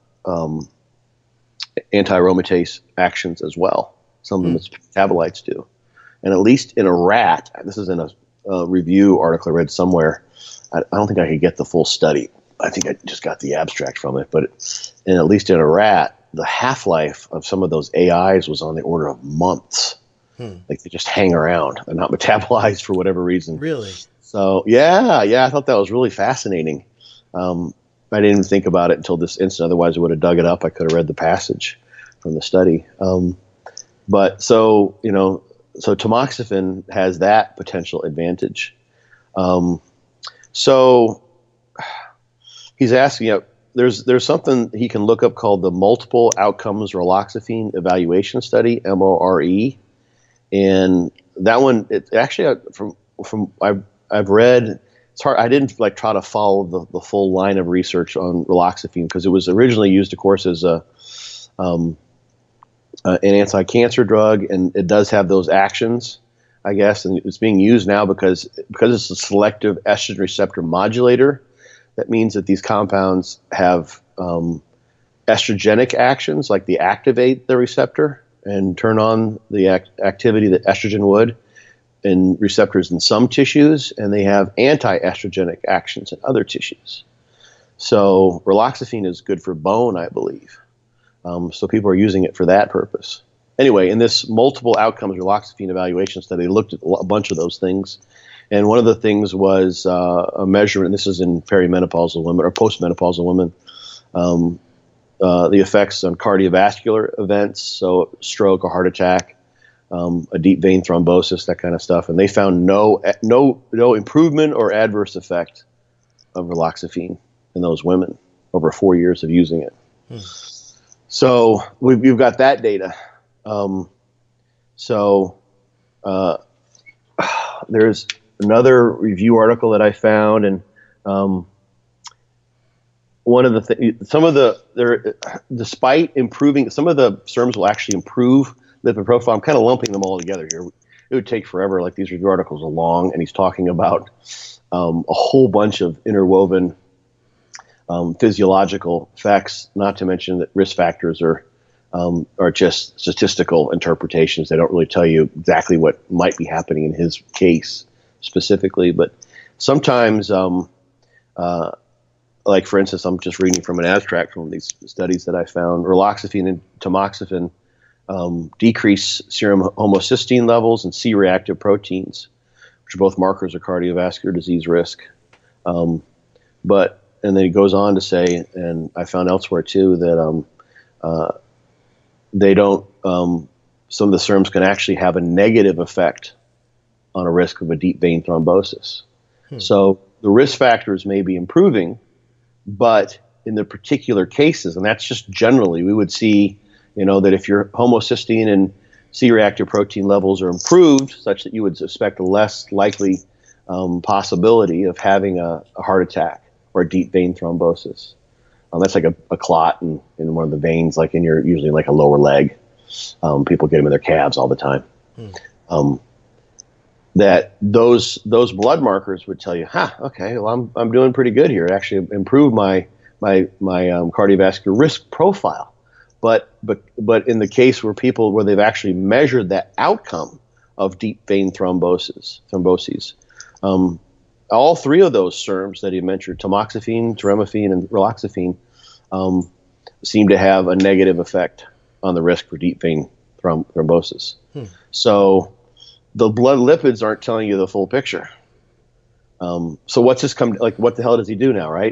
[SPEAKER 5] anti-aromatase actions as well. Some of them its metabolites do. And at least in a rat, this is in a review article I read somewhere. I don't think I could get the full study. I think I just got the abstract from it. But at least in a rat, the half-life of some of those AIs was on the order of months. Like they just hang around. They're not metabolized for whatever reason.
[SPEAKER 4] Really?
[SPEAKER 5] So yeah, I thought that was really fascinating. I didn't even think about it until this instant. Otherwise, I would have dug it up. I could have read the passage from the study. But so tamoxifen has that potential advantage. So he's asking, there's something he can look up called the Multiple Outcomes Raloxifene Evaluation Study, MORE, and that one, it's actually from I've read. It's hard. I didn't try to follow the full line of research on raloxifene because it was originally used, of course, as an anti-cancer drug, and it does have those actions, I guess, and it's being used now because it's a selective estrogen receptor modulator. That means that these compounds have estrogenic actions, like they activate the receptor and turn on the activity that estrogen would in receptors in some tissues, and they have anti-estrogenic actions in other tissues. So raloxifene is good for bone, I believe. So people are using it for that purpose. Anyway, in this multiple outcomes raloxifene evaluation study, they looked at a bunch of those things. And one of the things was a measurement, this is in perimenopausal women or postmenopausal women, the effects on cardiovascular events, so stroke or heart attack, a deep vein thrombosis, that kind of stuff. And they found no improvement or adverse effect of raloxifene in those women over 4 years of using it. So we've got that data. There's another review article that I found, and one of the despite improving, some of the SERMs will actually improve lipid profile. I'm kind of lumping them all together here. It would take forever. Like, these review articles are long, and he's talking about a whole bunch of interwoven physiological effects, not to mention that risk factors are just statistical interpretations. They don't really tell you exactly what might be happening in his case specifically. But sometimes, like for instance, I'm just reading from an abstract from these studies that I found, raloxifene and tamoxifen decrease serum homocysteine levels and C-reactive proteins, which are both markers of cardiovascular disease risk. And then he goes on to say, and I found elsewhere too, that they don't, some of the SERMs can actually have a negative effect on a risk of a deep vein thrombosis. So the risk factors may be improving, but in the particular cases, and that's just generally, we would see, that if your homocysteine and C-reactive protein levels are improved such that you would suspect a less likely possibility of having a heart attack or a deep vein thrombosis. That's like a clot in one of the veins, like in your, usually like a lower leg. People get them in their calves all the time. That those blood markers would tell you, okay, well, I'm doing pretty good here. It actually improved my cardiovascular risk profile. But in the case where they've actually measured that outcome of deep vein thrombosis, all three of those SERMs that he mentioned, tamoxifen, trimethoprim, and raloxifene, seem to have a negative effect on the risk for deep vein thrombosis. So the blood lipids aren't telling you the full picture. So what's this what the hell does he do now, right?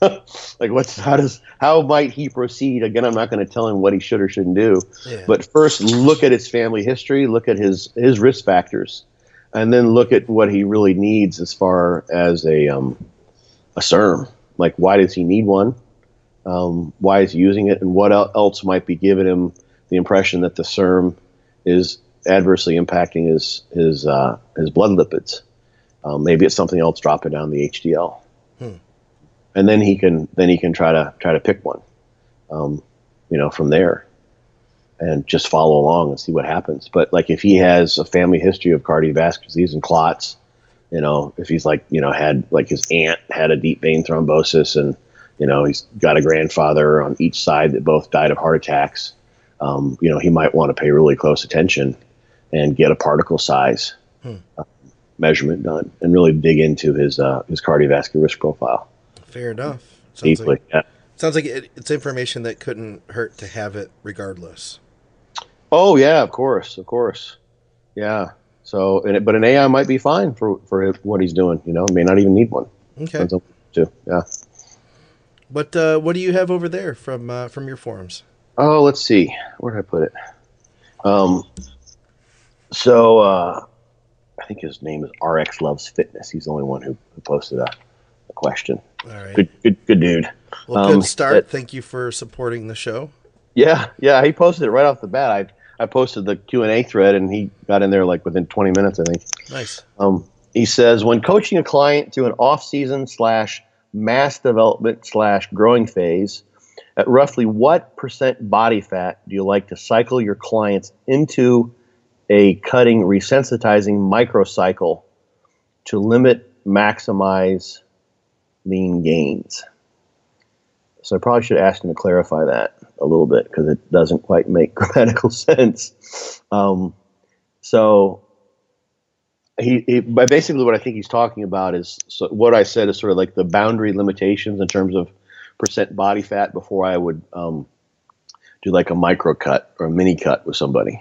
[SPEAKER 5] How might he proceed? Again, I'm not going to tell him what he should or shouldn't do, but first look at his family history, look at his risk factors, and then look at what he really needs as far as a SERM. Like, why does he need one? Why is he using it? And what else might be giving him the impression that the SERM is adversely impacting his blood lipids? Maybe it's something else dropping down the HDL. And then he can try to pick one, from there, and just follow along and see what happens. But like, if he has a family history of cardiovascular disease and clots, if he's had, like, his aunt had a deep vein thrombosis, and he's got a grandfather on each side that both died of heart attacks, he might want to pay really close attention and get a particle size measurement done and really dig into his cardiovascular risk profile.
[SPEAKER 4] Fair enough.
[SPEAKER 5] Sounds like
[SPEAKER 4] it's information that couldn't hurt to have it regardless.
[SPEAKER 5] Oh yeah, of course. Yeah. So, but an AI might be fine for what he's doing. May not even need one.
[SPEAKER 4] Okay.
[SPEAKER 5] Yeah.
[SPEAKER 4] What do you have over there from your forums?
[SPEAKER 5] Oh, let's see. Where did I put it? So I think his name is RX Loves Fitness. He's the only one who posted a question.
[SPEAKER 4] All right.
[SPEAKER 5] Good dude.
[SPEAKER 4] Well, good start. Thank you for supporting the show.
[SPEAKER 5] Yeah. He posted it right off the bat. I posted the Q&A thread, and he got in there like within 20 minutes, I think.
[SPEAKER 4] Nice.
[SPEAKER 5] He says, when coaching a client through an off-season / mass development / growing phase, at roughly what % body fat do you like to cycle your clients into a cutting, resensitizing microcycle to maximize lean gains? So I probably should ask him to clarify that a little bit because it doesn't quite make grammatical sense. So basically what I think he's talking about is what I said is sort of like the boundary limitations in terms of % body fat before I would do like a micro cut or a mini cut with somebody.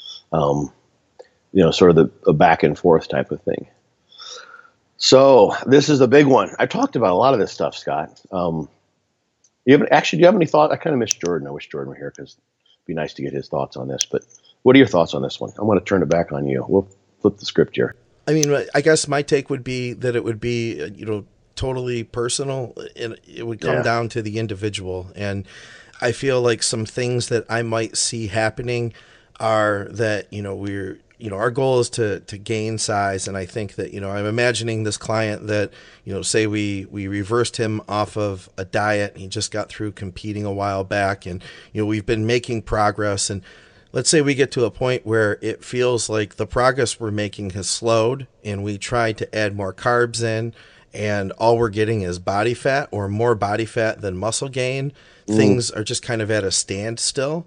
[SPEAKER 5] Sort of a back and forth type of thing. So this is the big one. I talked about a lot of this stuff, Scott. Do you have any thoughts? I kind of miss Jordan. I wish Jordan were here because it'd be nice to get his thoughts on this. But what are your thoughts on this one? I want to turn it back on you. We'll flip the script here.
[SPEAKER 4] I mean, I guess my take would be that it would be, totally personal, and it would come down to the individual. And I feel like some things that I might see happening are that, our goal is to gain size. And I think that, I'm imagining this client that, say we reversed him off of a diet. He just got through competing a while back, and, we've been making progress. And let's say we get to a point where it feels like the progress we're making has slowed, and we try to add more carbs in, and all we're getting is body fat or more body fat than muscle gain. Things are just kind of at a standstill.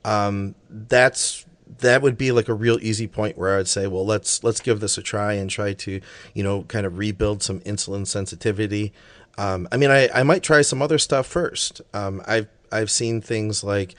[SPEAKER 4] That would be like a real easy point where I would say, well, let's give this a try and try to, kind of rebuild some insulin sensitivity. I might try some other stuff first. I've seen things like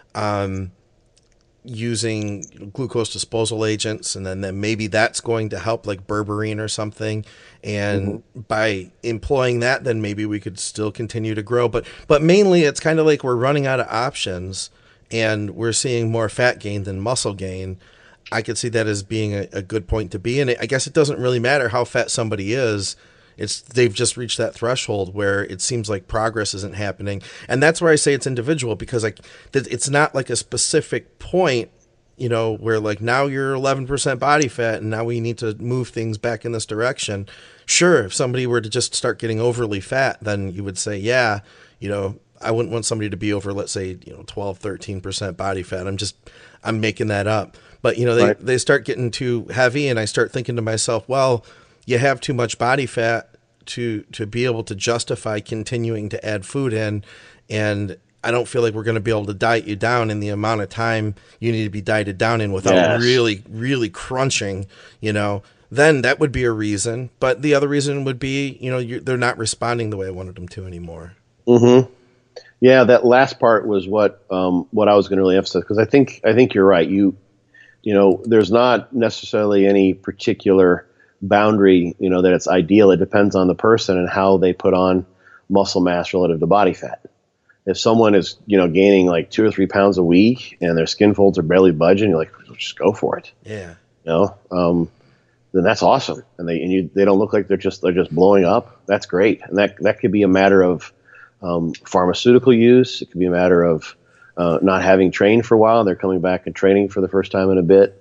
[SPEAKER 4] using glucose disposal agents, and then maybe that's going to help, like berberine or something. And by employing that, then maybe we could still continue to grow. But mainly it's kind of like we're running out of options, and we're seeing more fat gain than muscle gain. I could see that as being a good point to be. And I guess it doesn't really matter how fat somebody is. They've just reached that threshold where it seems like progress isn't happening. And that's where I say it's individual, because it's not like a specific point, where like now you're 11% body fat and now we need to move things back in this direction. Sure, if somebody were to just start getting overly fat, then you would say, yeah, I wouldn't want somebody to be over, let's say, 12, 13% body fat. I'm making that up. But, they start getting too heavy, and I start thinking to myself, well, you have too much body fat to be able to justify continuing to add food in. And I don't feel like we're going to be able to diet you down in the amount of time you need to be dieted down in without really, really crunching, then that would be a reason. But the other reason would be, they're not responding the way I wanted them to anymore.
[SPEAKER 5] Mm-hmm. Yeah, that last part was what I was going to really emphasize, because I think you're right. There's not necessarily any particular boundary, that it's ideal. It depends on the person and how they put on muscle mass relative to body fat. If someone is, gaining like 2 or 3 pounds a week and their skin folds are barely budging, you're like, just go for it.
[SPEAKER 4] Yeah.
[SPEAKER 5] Then that's awesome. And they don't look like they're just blowing up. That's great. And that could be a matter of pharmaceutical use. It could be a matter of not having trained for a while. They're coming back and training for the first time in a bit.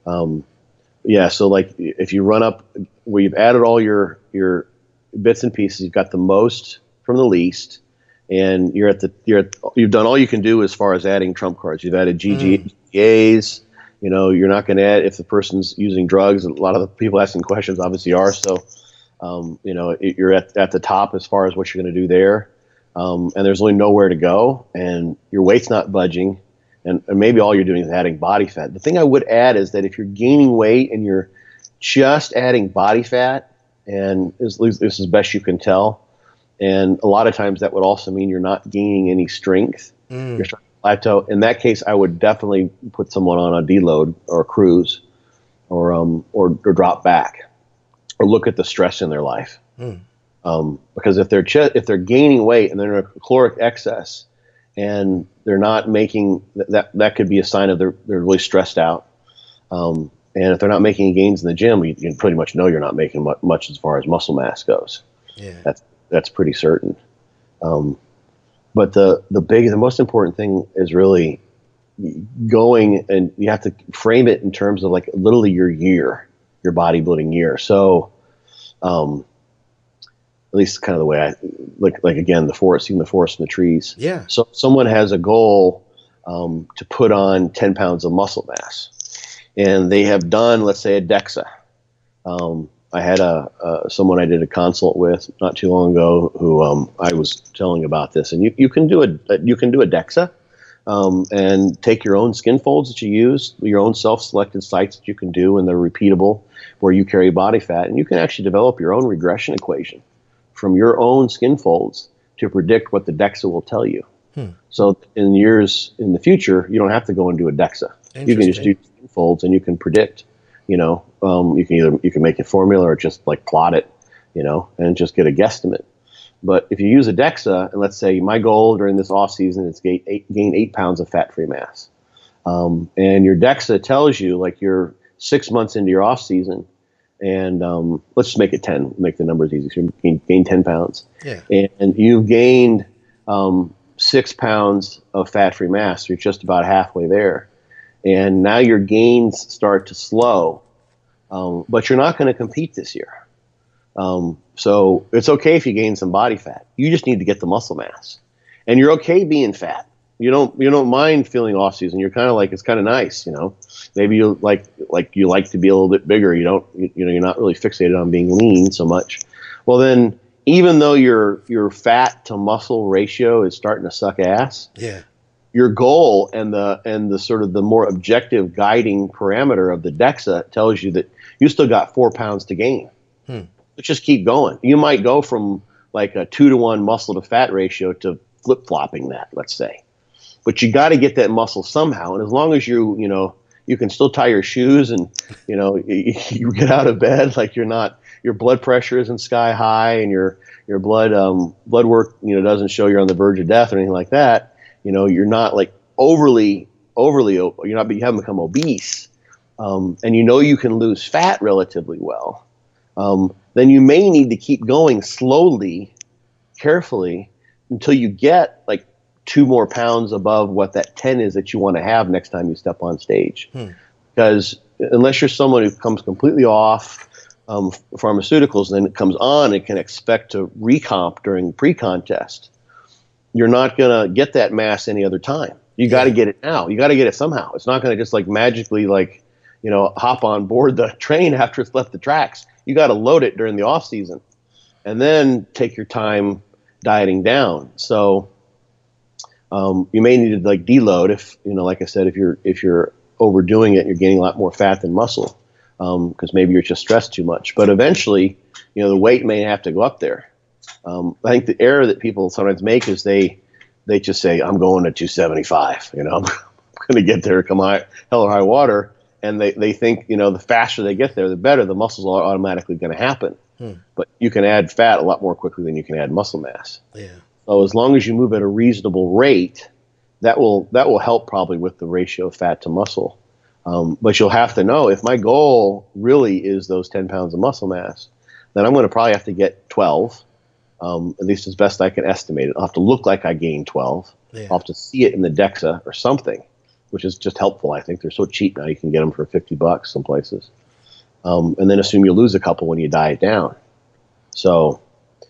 [SPEAKER 5] So like if you run up where you've added all your bits and pieces, you've got the most from the least, and you've done all you can do as far as adding trump cards. You've added GGAs. You're not going to add if the person's using drugs. And a lot of the people asking questions obviously are. So, you're at the top as far as what you're going to do there. And there's only nowhere to go, and your weight's not budging, and maybe all you're doing is adding body fat. The thing I would add is that if you're gaining weight and you're just adding body fat, and this is best you can tell, and a lot of times that would also mean you're not gaining any strength. You're starting to plateau. In that case, I would definitely put someone on a deload or a cruise. or drop back, or look at the stress in their life. Because if they're gaining weight and they're in a caloric excess, and they're not making that could be a sign of they're really stressed out. And if they're not making any gains in the gym, you can pretty much know you're not making much as far as muscle mass goes. Yeah, that's pretty certain. But the most important thing is really going, and you have to frame it in terms of like literally your bodybuilding year. So, at least kind of the way I like again, seeing the forest and the trees.
[SPEAKER 4] Yeah.
[SPEAKER 5] So someone has a goal to put on 10 pounds of muscle mass, and they have done, let's say, a DEXA. I had someone I did a consult with not too long ago who I was telling about this, and you can do a DEXA and take your own skin folds that you use, your own self-selected sites that you can do, and they're repeatable, where you carry body fat, and you can actually develop your own regression equation from your own skin folds to predict what the DEXA will tell you. So in years in the future, you don't have to go and do a DEXA. You can just do skin folds, and you can predict. You can make a formula or just like plot it, and just get a guesstimate. But if you use a DEXA, and let's say my goal during this off season is gain 8 pounds of fat-free mass, and your DEXA tells you like you're 6 months into your off season, and let's just make it 10, make the numbers easy. So you gain 10 pounds, and you've gained 6 pounds of fat-free mass. You're just about halfway there. And now your gains start to slow, but you're not going to compete this year. So it's okay if you gain some body fat. You just need to get the muscle mass, and you're okay being fat. You don't mind feeling off season. You're kind of like, it's kind of nice, Maybe you like to be a little bit bigger. You're not really fixated on being lean so much. Well, then even though your fat to muscle ratio is starting to suck ass, your goal and the sort of the more objective guiding parameter of the DEXA tells you that you still got 4 pounds to gain. Let's just keep going. You might go from like a 2-to-1 muscle to fat ratio to flip-flopping that, let's say. But you got to get that muscle somehow. And as long as you can still tie your shoes and, you get out of bed, like your blood pressure isn't sky high, and your blood work, doesn't show you're on the verge of death or anything like that. You're not like overly, you haven't become obese, and you can lose fat relatively well, then you may need to keep going slowly, carefully, until you get like 2 more pounds above what that 10 is that you want to have next time you step on stage. Because unless you're someone who comes completely off pharmaceuticals and then it comes on and can expect to recomp during pre-contest, you're not going to get that mass any other time. You got to get it now. You got to get it somehow. It's not going to just like magically hop on board the train after it's left the tracks. You got to load it during the off season and then take your time dieting down. So you may need to like deload if, like I said, if you're overdoing it, you're gaining a lot more fat than muscle, because maybe you're just stressed too much. But eventually, the weight may have to go up there. I think the error that people sometimes make is they just say, I'm going to 275, I'm going to get there, come hell or high water. And they think, the faster they get there, the better. The muscles are automatically going to happen. But you can add fat a lot more quickly than you can add muscle mass. So as long as you move at a reasonable rate, that will help probably with the ratio of fat to muscle. But you'll have to know, if my goal really is those 10 pounds of muscle mass, then I'm going to probably have to get 12, at least as best I can estimate it. I'll have to look like I gained 12. I'll have to see it in the DEXA or something, which is just helpful. I think they're so cheap now. You can get them for $50 some places. And then assume you lose a couple when you diet down. So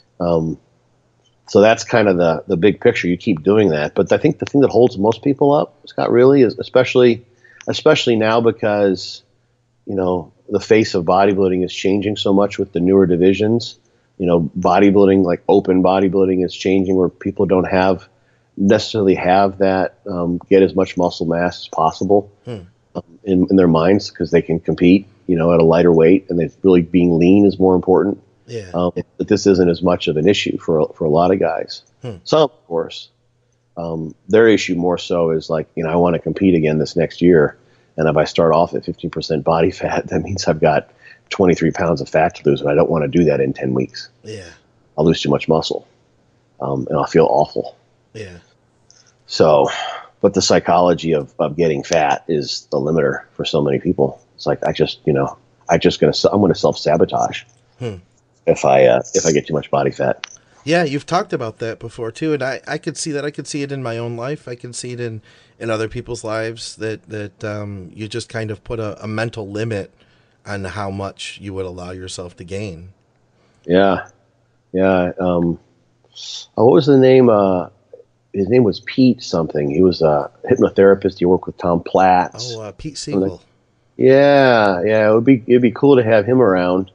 [SPEAKER 5] that's kind of the big picture. You keep doing that. But I think the thing that holds most people up, Scott, really is especially now, because, the face of bodybuilding is changing so much with the newer divisions. Bodybuilding, like open bodybuilding, is changing where people don't necessarily have that, get as much muscle mass as possible in their minds, because they can compete, at a lighter weight, and they really being lean is more important. But this isn't as much of an issue for a lot of guys. Some, of course, their issue more so is like, I want to compete again this next year, And if I start off at 15% body fat, that means I've got 23 pounds of fat to lose, and I don't want to do that in 10 weeks.
[SPEAKER 4] Yeah.
[SPEAKER 5] I'll lose too much muscle, and I'll feel awful.
[SPEAKER 4] Yeah.
[SPEAKER 5] So, but the psychology of getting fat is the limiter for so many people. It's like, I'm going to self-sabotage if I get too much body fat.
[SPEAKER 4] Yeah, you've talked about that before too, and I could see that. I could see it in my own life. I can see it in other people's lives that you just kind of put a mental limit on how much you would allow yourself to gain.
[SPEAKER 5] Yeah. What was the name? His name was Pete something. He was a hypnotherapist. He worked with Tom Platz.
[SPEAKER 4] Oh, Pete Siegel.
[SPEAKER 5] Yeah. It'd be cool to have him around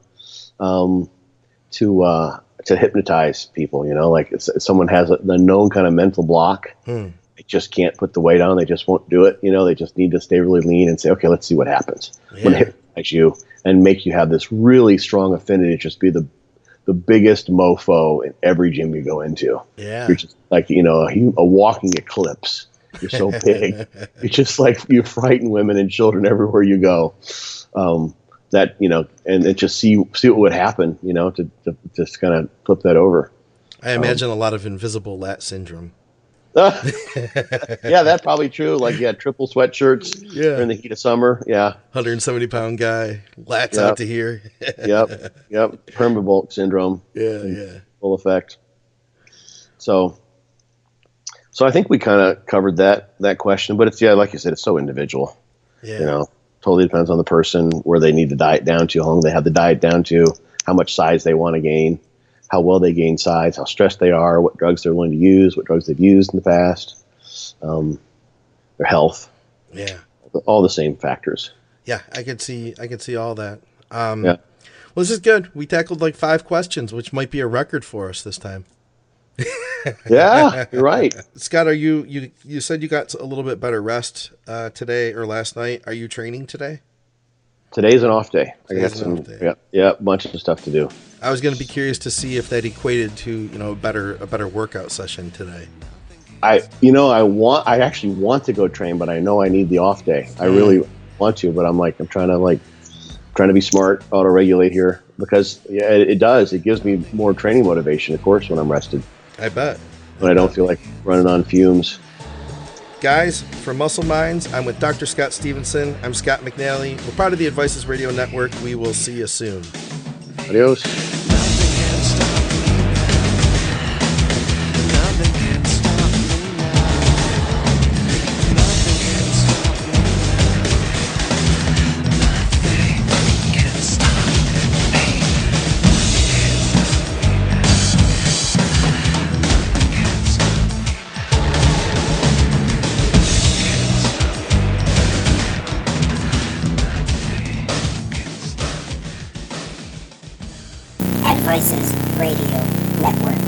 [SPEAKER 5] to hypnotize people. Like if someone has a known kind of mental block, they just can't put the weight on. They just won't do it. They just need to stay really lean and say, okay, let's see what happens. Yeah. When I hypnotize you and make you have this really strong affinity to just be the biggest mofo in every gym you go into.
[SPEAKER 4] Yeah.
[SPEAKER 5] You're just like, a walking eclipse. You're so big. It's just like you frighten women and children everywhere you go. And just see what would happen, to just kind of flip that over.
[SPEAKER 4] I imagine a lot of invisible lat syndrome.
[SPEAKER 5] Yeah, that's probably true. Like, triple sweatshirts in the heat of summer. Yeah.
[SPEAKER 4] 170-pound guy, lats out to here.
[SPEAKER 5] Yep. Permabulk syndrome.
[SPEAKER 4] Yeah.
[SPEAKER 5] Full effect. So I think we kind of covered that question, but it's, like you said, it's so individual.
[SPEAKER 4] Yeah.
[SPEAKER 5] Totally depends on the person, where they need to diet down to, how long they have the diet down to, how much size they want to gain, how well they gain size, how stressed they are, what drugs they're willing to use, what drugs they've used in the past, their health.
[SPEAKER 4] Yeah.
[SPEAKER 5] All the same factors.
[SPEAKER 4] Yeah, I could see all that. Well, this is good. We tackled like 5 questions, which might be a record for us this time.
[SPEAKER 5] Yeah, you're right.
[SPEAKER 4] Scott, are you said you got a little bit better rest today or last night. Are you training today?
[SPEAKER 5] Today's an off day. I got some a bunch of stuff to do.
[SPEAKER 4] I was going to be curious to see if that equated to, a better workout session today.
[SPEAKER 5] I actually want to go train, but I know I need the off day. I really want to, but I'm trying to be smart, auto-regulate here, because it does. It gives me more training motivation, of course, when I'm rested.
[SPEAKER 4] I bet.
[SPEAKER 5] When I don't feel like running on fumes.
[SPEAKER 4] Guys, from Muscle Minds, I'm with Dr. Scott Stevenson. I'm Scott McNally. We're part of the Advices Radio Network. We will see you soon.
[SPEAKER 5] Adios.
[SPEAKER 1] Advices Radio Network.